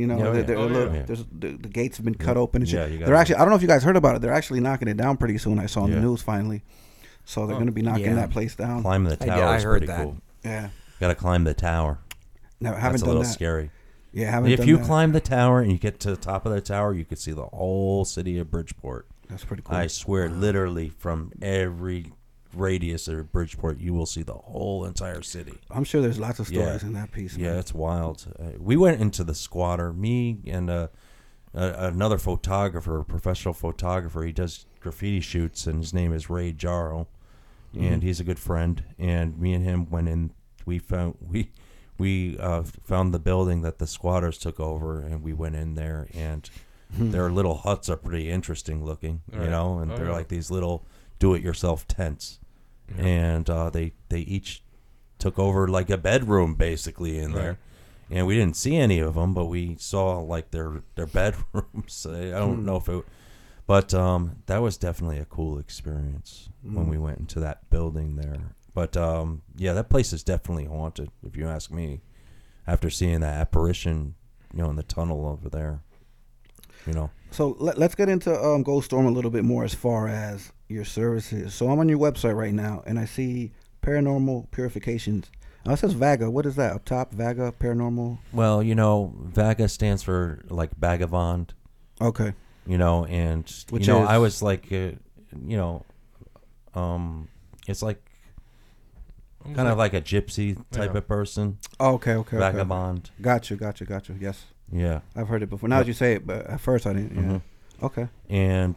The gates have been cut open and shit. Yeah, you gotta- they're actually, I don't know if you guys heard about it. They're actually knocking it down pretty soon. I saw on the news finally. So they're going to be knocking Yeah. that place down. Climb the tower I is heard pretty that. cool. Yeah. Got to climb the tower. No, haven't That's a done little that. scary. Yeah, haven't If done you that. climb the tower and you get to the top of the tower, you can see the whole city of Bridgeport. That's pretty cool. I swear, literally from every radius of Bridgeport, you will see the whole entire city. I'm sure there's lots of stories Yeah. in that piece. Yeah, man. it's wild. We went into the squatter, me and another photographer, professional photographer. He does graffiti shoots, and his name is Ray Jarro, and he's a good friend. And me and him went in. We found the building that the squatters took over, and we went in there. And their little huts are pretty interesting looking, Right. and Oh, they're yeah. like these little do-it-yourself tents. And they each took over like a bedroom basically in there, and we didn't see any of them, but we saw like their bedrooms. I don't know if it, but that was definitely a cool experience when we went into that building there. But yeah, that place is definitely haunted, if you ask me. After seeing that apparition, in the tunnel over there, So let's get into Ghost Storm a little bit more as far as your services. So I'm on your website right now, and I see Paranormal Purifications. It says Vaga. What is that up top? Vaga Paranormal. Well, Vaga stands for like vagabond. Okay. And Which I is- was like, it's like kind of like a gypsy type of person, Oh, okay. vagabond. Gotcha. Yes, Yeah, I've heard it before. Now that you say it, but at first I didn't. Yeah. Okay. and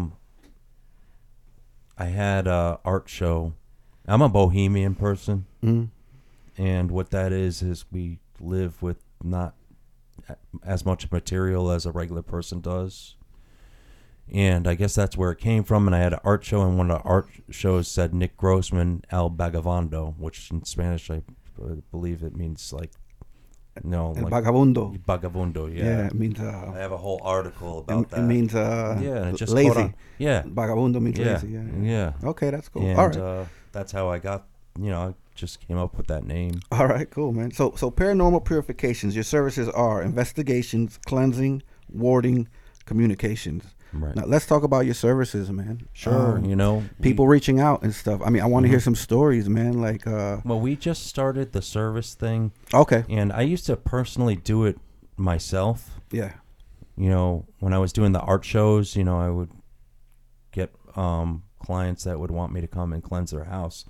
I had a art show. I'm a bohemian person, and what that is we live with not as much material as a regular person does. And I guess that's where it came from. And I had an art show, and one of the art shows said Nick Grossman El Vagabundo, which in Spanish I believe it means like El like Vagabundo. Vagabundo. Yeah, Yeah, it means I have a whole article about that. it means yeah, and it just lazy. caught on. Yeah, Vagabundo means yeah, lazy. Yeah. yeah. Okay, that's cool. And All right. that's how I got. I just came up with that name. All right, cool, man. So Paranormal Purifications, your services are investigations, cleansing, warding, communications. Right. Now let's talk about your services, man. Sure. People reaching out and stuff. I mean, I want to hear some stories, man. Like, Well, we just started the service thing, okay, and I used to personally do it myself. yeah, When I was doing the art shows, I would get clients that would want me to come and cleanse their house.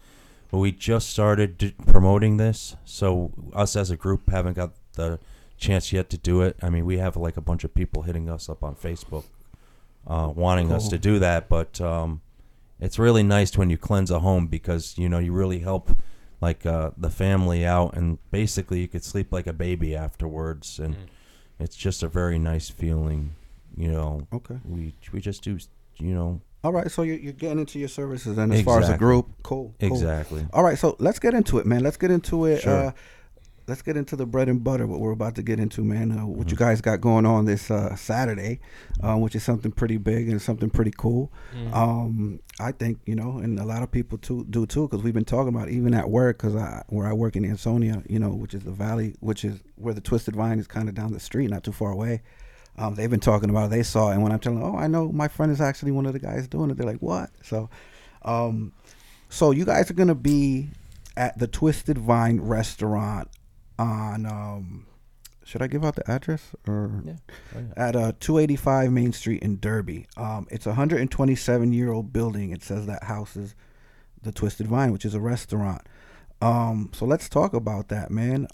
But we just started promoting this, so us as a group haven't got the chance yet to do it. I mean, we have like a bunch of people hitting us up on Facebook, wanting us to do that. But it's really nice when you cleanse a home because you really help like the family out, and basically you could sleep like a baby afterwards, and it's just a very nice feeling. Okay. We just do. All right, so you're getting into your services then as far as a group. Cool. Exactly. All right, so let's get into it, man. Let's get into it. Sure. Let's get into the bread and butter, what we're about to get into, man. What you guys got going on this Saturday, which is something pretty big and something pretty cool. I think, and a lot of people do too, because we've been talking about it, even at work, because where I work in Ansonia, which is the valley, which is where the Twisted Vine is kind of down the street, not too far away. They've been talking about it. They saw it, and when I'm telling them, I know my friend is actually one of the guys doing it, they're like, what? So you guys are going to be at the Twisted Vine restaurant on, should I give out the address? Or Yeah. Oh, yeah. At 285 Main Street in Derby. It's a 127-year-old building. It says that houses the Twisted Vine, which is a restaurant. So let's talk about that, man.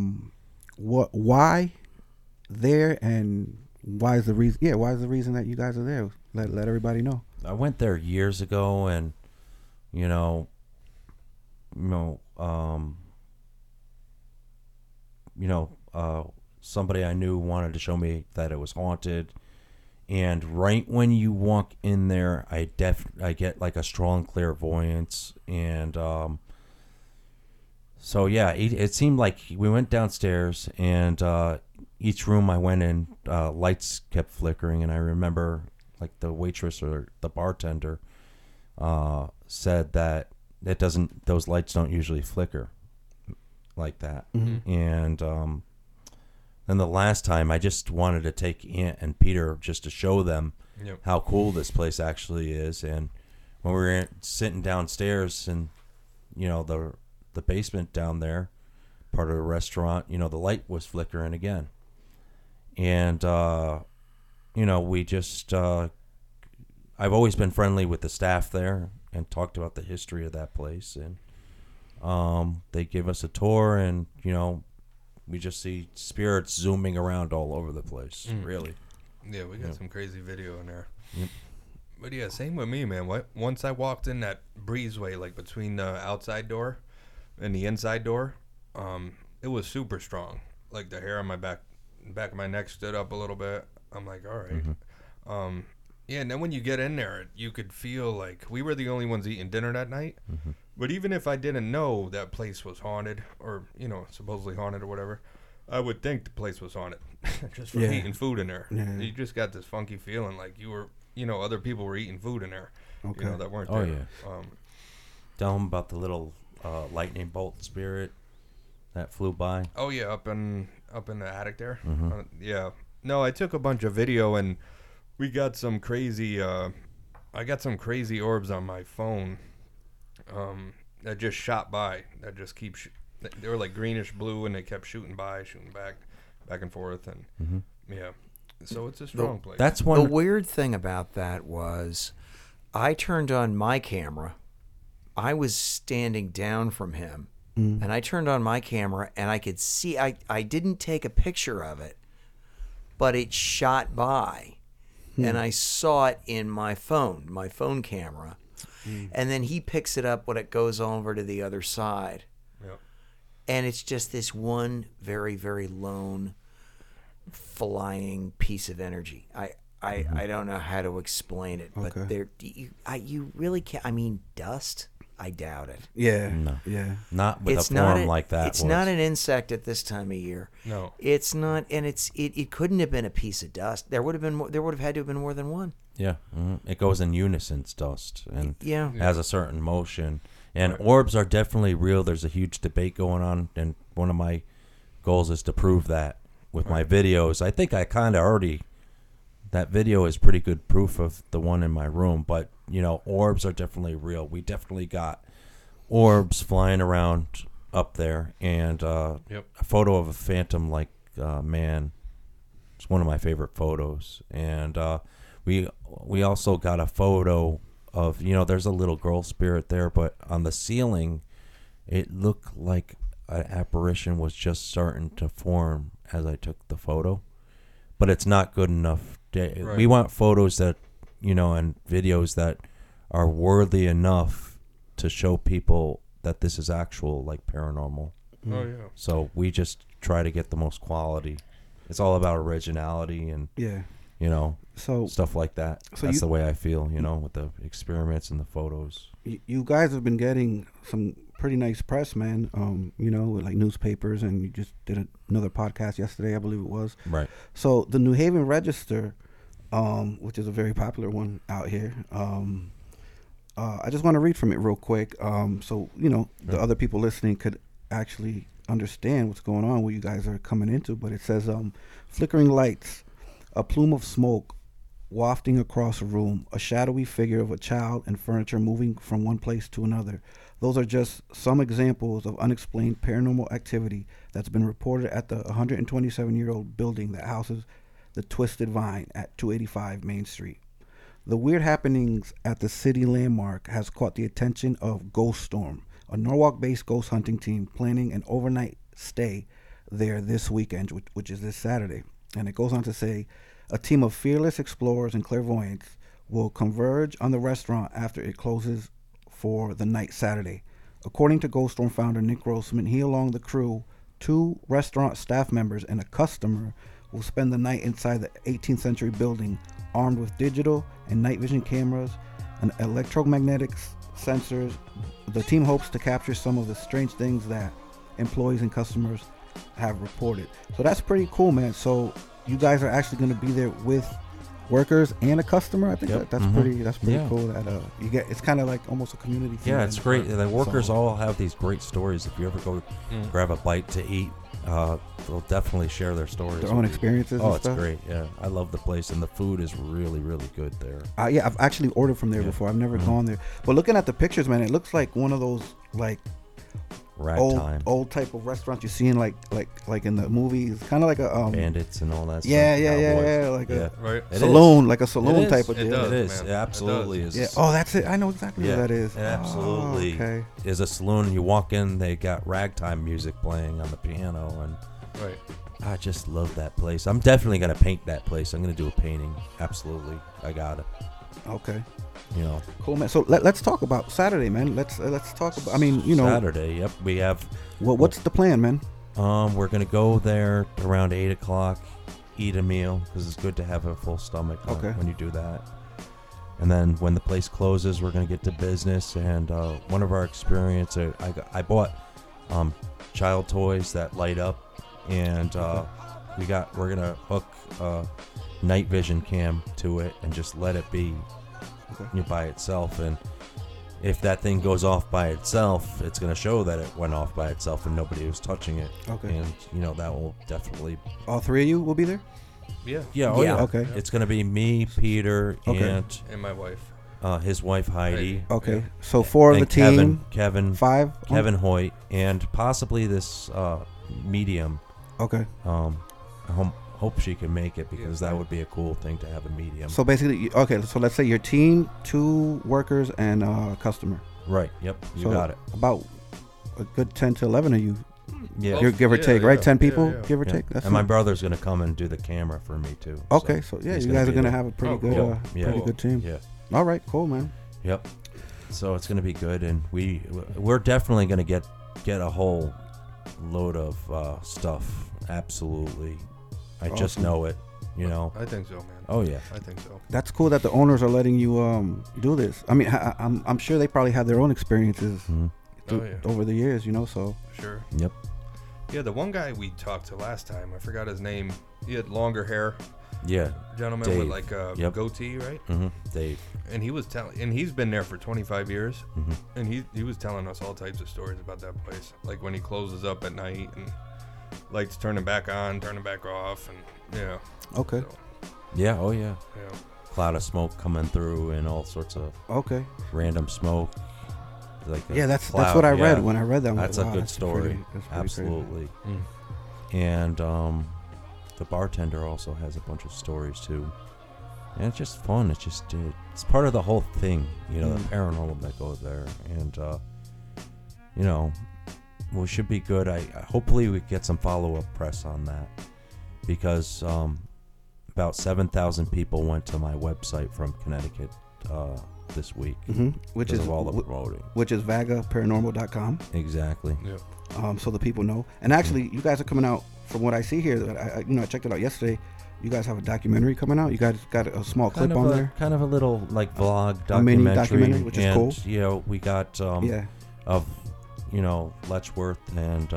Why there, and why is the reason? Yeah, why is the reason that you guys are there? Let everybody know. I went there years ago, and somebody I knew wanted to show me that it was haunted, and right when you walk in there, I get like a strong clairvoyance, and so yeah, it seemed like we went downstairs, and each room I went in, lights kept flickering, and I remember like the waitress or the bartender said that those lights don't usually flicker like that. And then the last time I just wanted to take Aunt and Peter just to show them how cool this place actually is. And when we were sitting downstairs and the basement down there, part of the restaurant, the light was flickering again. And we just I've always been friendly with the staff there and talked about the history of that place, and they give us a tour, and we just see spirits zooming around all over the place. Really. Yeah, we got some crazy video in there. But yeah, same with me, man. Once I walked in that breezeway, like between the outside door and the inside door, it was super strong. Like the hair on my back of my neck stood up a little bit. I'm like, all right. Yeah, and then when you get in there, you could feel like we were the only ones eating dinner that night. But even if I didn't know that place was haunted, or supposedly haunted or whatever, I would think the place was haunted just from eating food in there. Yeah. You just got this funky feeling like you were, other people were eating food in there. Okay. That weren't Oh, there. yeah. Tell them about the little lightning bolt spirit that flew by. Oh yeah, up in the attic there. Yeah. No, I took a bunch of video, and we got some crazy. I got some crazy orbs on my phone. That just shot by. That just they were like greenish blue, and they kept shooting back and forth, and yeah. So it's a strong place. That's The one. weird thing about that was I turned on my camera. I was standing down from him, and I turned on my camera, and I could see, I didn't take a picture of it, but it shot by, and I saw it in my phone camera. And then he picks it up when it goes over to the other side. Yep. And it's just this one very, very lone flying piece of energy. I don't know how to explain it, but you really can't. I mean, dust? I doubt it. Yeah. No. Yeah. Not with a form like that. It's not an insect at this time of year. No. It's not, and it couldn't have been a piece of dust. There would have had to have been more than one. Yeah. It goes in unison, dust, and Yeah. has a certain motion. And orbs are definitely real. There's a huge debate going on, and one of my goals is to prove that with my videos. I think I kind of already. That video is pretty good proof of the one in my room, but orbs are definitely real. We definitely got orbs flying around up there, and a photo of a phantom like man. It's one of my favorite photos, and we also got a photo of there's a little girl spirit there, but on the ceiling it looked like an apparition was just starting to form as I took the photo, but it's not good enough. Right. We want photos that, and videos that are worthy enough to show people that this is actual, like, paranormal. Oh yeah. So we just try to get the most quality. It's all about originality and Yeah. So stuff like that. So That's you- the way I feel, with the experiments and the photos. you guys have been getting some pretty nice press, man. With like newspapers, and you just did another podcast yesterday, I believe it was. Right. So the New Haven Register, which is a very popular one out here. I just want to read from it real quick, so the other people listening could actually understand what's going on, what you guys are coming into. But it says, flickering lights, a plume of smoke wafting across a room, a shadowy figure of a child and furniture moving from one place to another. Those are just some examples of unexplained paranormal activity that's been reported at the 127-year-old building that houses the Twisted Vine at 285 Main Street. The weird happenings at the city landmark has caught the attention of Ghost Storm, a Norwalk-based ghost hunting team planning an overnight stay there this weekend, which is this Saturday. And it goes on to say, a team of fearless explorers and clairvoyants will converge on the restaurant after it closes for the night Saturday. According to Ghost Storm founder Nick Grossman, he along the crew, 2 restaurant staff members, and a customer will spend the night inside the 18th century building, armed with digital and night vision cameras and electromagnetic sensors. The team hopes to capture some of the strange things that employees and customers have reported. So that's pretty cool, man. So you guys are actually going to be there with workers and a customer. I think Yep. that's Mhm. pretty Yeah. cool. That you get, it's kind of like almost a community thing. Yeah, it's great. The workers So- all have these great stories. If you ever go grab a bite to eat, they'll definitely share their stories. Their own with you. experiences Oh, and it's stuff? great. Yeah, I love the place, and the food is really, really good there. Yeah, I've actually ordered from there before. I've never gone there, but looking at the pictures, man, it looks like one of those like Ragtime, old type of restaurants you see in like in the movies, kind of like a bandits, and all that. yeah, stuff, yeah, cowboys. yeah, like a Right. It saloon, is. like a saloon It type is. of It deal. does. It is. man. It absolutely is. Yeah. Oh, that's it. I know exactly Yeah, what that is. it absolutely Oh, okay. is a saloon. You walk in, they got ragtime music playing on the piano, and Right. I just love that place. I'm definitely gonna paint that place. I'm gonna do a painting. Absolutely, I got it. Okay. Cool, man. So let's talk about Saturday, man. Let's talk about. I mean, Saturday. Yep, we have. what's the plan, man? We're gonna go there around 8:00, eat a meal because it's good to have a full stomach Okay. when you do that. And then when the place closes, we're gonna get to business. And one of our experiences, I bought child toys that light up, and we're gonna hook a night vision cam to it and just let it be by itself. And if that thing goes off by itself, it's going to show that it went off by itself and nobody was touching it. Okay. And that will definitely. All 3 of you will be there. Yeah. Yeah. Oh, yeah. Okay. It's going to be me, Peter, Okay. And my wife. his wife Heidi. Okay. So 4 of the and team. Kevin, 5. Kevin Hoyt, and possibly this medium. Okay. I hope she can make it because that would be a cool thing to have a medium. So basically, okay. So let's say your team, 2 workers, and a customer. Right. Yep. You So got it. About a good 10 to 11 of you. Yeah. You're give or Yeah, take, right? yeah, 10 people, yeah, yeah. give or Yeah. take. That's And my it. brother's going to come and do the camera for me too. Okay, so yeah, he's you guys are be gonna there. have a pretty Oh, good, cool. Yeah. pretty good team. Yeah. All right, cool, man. Yep. So it's gonna be good, and we're definitely gonna get a whole load of stuff. Absolutely, I just Awesome. know it. I think so, man. Oh yeah. I think so. That's cool that the owners are letting you do this. I mean, I'm sure they probably had their own experiences Mhm. Oh, yeah. over the years, So Sure. Yep. Yeah, the one guy we talked to last time, I forgot his name. He had longer hair, Yeah. gentleman Dave. with like a Yep. goatee, right? Dave. And he was telling, and he's been there for 25 years, Mhm. and he was telling us all types of stories about that place, like when he closes up at night and lights turning back on, turning back off, and okay, so, Yeah. Oh yeah. yeah. Cloud of smoke coming through and all sorts of okay, random smoke. Like a yeah, that's cloud, what I read yeah. when I read that. I'm like, That's a wow, good that's story. pretty crazy. Absolutely. Mm. And the bartender also has a bunch of stories too. And it's just fun. It's just it's part of the whole thing, the paranormal that goes there. And we should be good. Hopefully we get some follow-up press on that, because about 7,000 people went to my website from Connecticut this week, which is of all the promoting. Which is vagaparanormal.com. Exactly. Yep. So the people know. And actually, you guys are coming out. From what I see here, I checked it out yesterday. You guys have a documentary coming out. You guys got a small clip on there. Kind of a little like vlog documentary, a mini documentary, which is cool. You know, we got of Letchworth and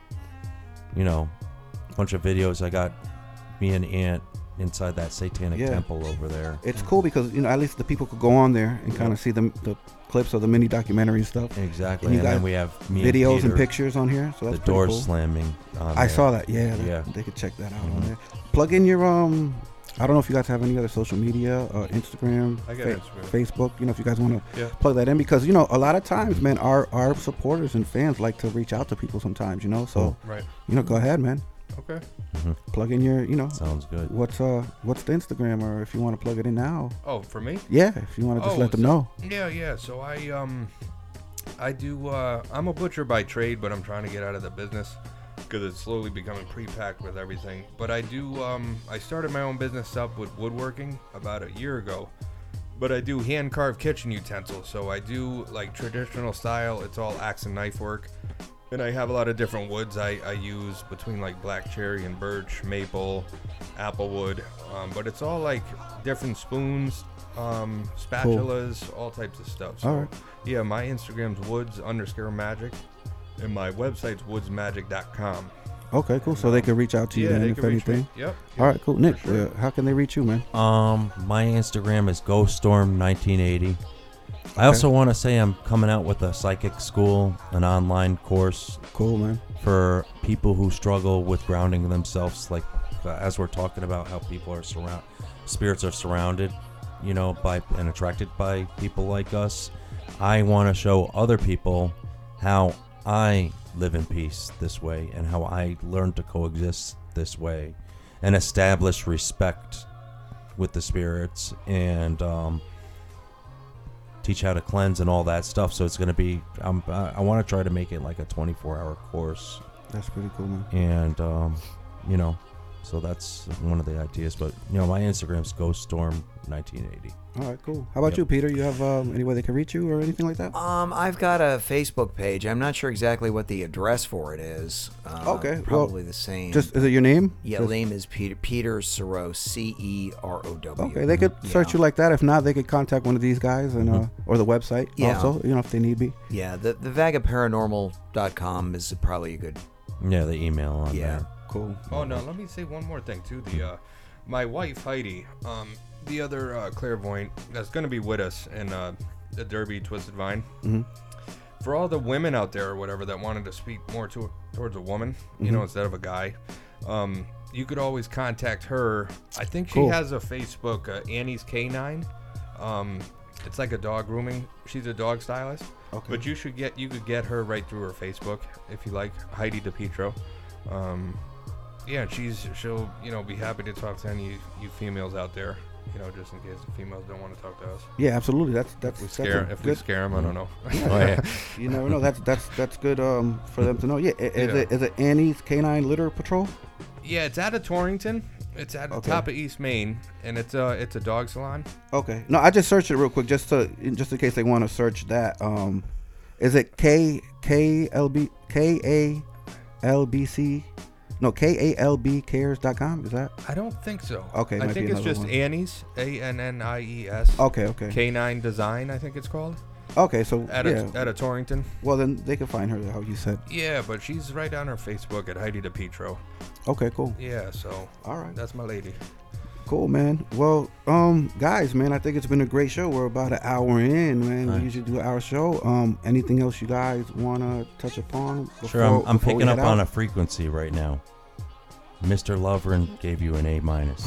a bunch of videos. I got me and Ant inside that satanic temple over there. It's cool because at least the people could go on there and kind of see the clips of the mini documentary and stuff. Exactly, and then we have videos and pictures on here. So that's the doors cool. slamming. I saw that. Yeah. They could check that out on there. Plug in your I don't know if you guys have any other social media, Instagram, I got Instagram. Facebook. If you guys want to plug that in, because a lot of times, man, our supporters and fans like to reach out to people sometimes. So right. Go ahead, man. Okay. Plug in your, Sounds good. What's the Instagram, or if you want to plug it in now? Oh, for me? Yeah, if you want to just let them know. Yeah. So I do. I'm a butcher by trade, but I'm trying to get out of the business because it's slowly becoming pre-packed with everything. But I do. I started my own business up with woodworking about a year ago. But I do hand-carved kitchen utensils. So I do like traditional style. It's all axe and knife work. And I have a lot of different woods I use between like black cherry and birch, maple, applewood. But it's all like different spoons, spatulas, all types of stuff. So, all right. Yeah, my Instagram's woods_magic, and my website's woodsmagic.com. Okay, cool. So they can reach out to you then if anything. Yep. All right, cool. Nick, Sure. How can they reach you, man? My Instagram is GhostStorm1980. I also want to say I'm coming out with a psychic school, an online course. Cool, man. For people who struggle with grounding themselves, like as we're talking about how people are spirits are surrounded, by and attracted by people like us. I want to show other people how I live in peace this way and how I learn to coexist this way and establish respect with the spirits and teach how to cleanse and all that stuff. So it's going to be I want to try to make it like a 24-hour course. That's pretty cool, man. And so that's one of the ideas. But my Instagram's GhostStorm1980. All right, cool. How about you, Peter? You have any way they can reach you or anything like that? I've got a Facebook page. I'm not sure exactly what the address for it is. Okay, probably the same. Just is it your name? Yeah, the name is Peter Cerow, CEROW. Okay, they could search you like that. If not, they could contact one of these guys and or the website also. If they need be. Yeah, the vagaparanormal.com is probably a good. Yeah, the email on there. Cool. Oh no, let me say one more thing too. My wife Heidi, the other clairvoyant that's going to be with us in the Derby Twisted Vine. Mm-hmm. For all the women out there or whatever that wanted to speak more towards a woman, instead of a guy, you could always contact her. I think she has a Facebook, Annie's K9. It's like a dog grooming. She's a dog stylist. Okay. But you could get her right through her Facebook if you like, Heidi DePietro. Yeah, she'll be happy to talk to any you females out there, just in case the females don't want to talk to us. Yeah, absolutely. That's if we scare them, I don't know. Oh, yeah. You never know. That's good for them to know. Yeah, is it Annie's Canine Litter Patrol? Yeah, it's out of Torrington. It's at the top of East Main, and it's a dog salon. Okay. No, I just searched it real quick just in case they want to search that. Is it KALBcares.com? Is that? I don't think so. Okay. I think it's just one. Annie's, ANNIES. Okay. K9 Design, I think it's called. Okay, so at a Torrington. Well, then they can find her how you said. Yeah, but she's right on her Facebook at Heidi DePietro. Okay, cool. Yeah, so all right, that's my lady. Cool, man. Well, guys, man, I think it's been a great show. We're about an hour in, man. Nice. We usually do our show. Anything else you guys want to touch upon? Sure, I'm picking up on a frequency right now. Mr. Lovren gave you an A-.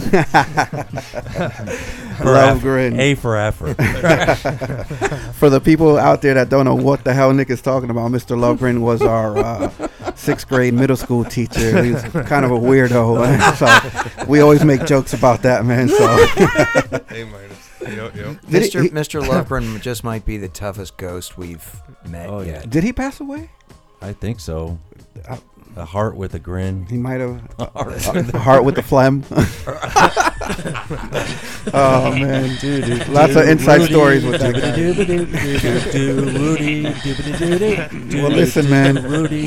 Lovren. A for effort. For the people out there that don't know what the hell Nick is talking about, Mr. Lovren was our 6th grade middle school teacher. He's kind of a weirdo. So we always make jokes about that, man. So A-. Yep. Mr. Lovren just might be the toughest ghost we've met yet. Did he pass away? I think so. Uh, A heart with a grin. He might have a heart with the phlegm. Oh man, lots of inside stories with that guy. Well, listen, man,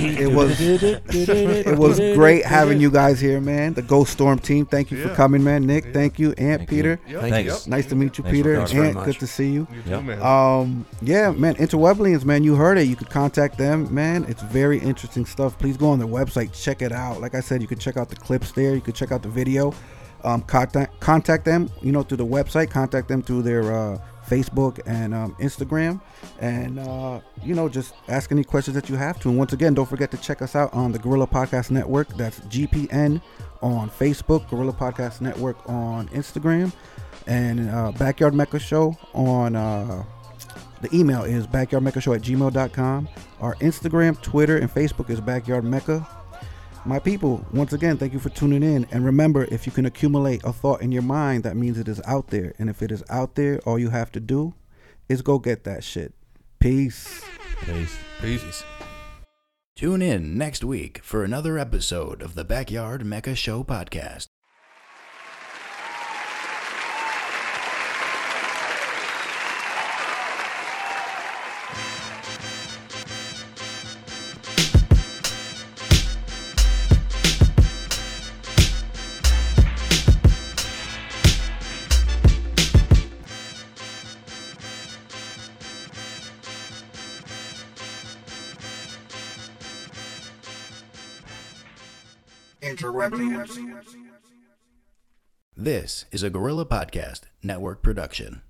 it was great having you guys here, man. The Ghost Storm team, thank you for coming, man. Nick, thank you. Aunt, Peter, Thanks. nice to meet you, Thanks for Peter. coming. Aunt, Very good much. to see you. You too, man. Yeah, man, Interweblians, man, you heard it. You could contact them, man. It's very interesting stuff. Please go on their website, check it out. Like I said, you could check out the clips there. You could check out the video. Contact them, through the website. Contact them through their Facebook and Instagram, and just ask any questions that you have to. And once again, don't forget to check us out on the Gorilla Podcast Network. That's GPN on Facebook, Gorilla Podcast Network on Instagram, and Backyard Mecha Show on the email is backyardmechashow@gmail.com. Our Instagram, Twitter, and Facebook is Backyard Mecha. My people, once again, thank you for tuning in. And remember, if you can accumulate a thought in your mind, that means it is out there. And if it is out there, all you have to do is go get that shit. Peace. Peace. Tune in next week for another episode of the Backyard Mecha Show podcast. This is a Gorilla Podcast Network production.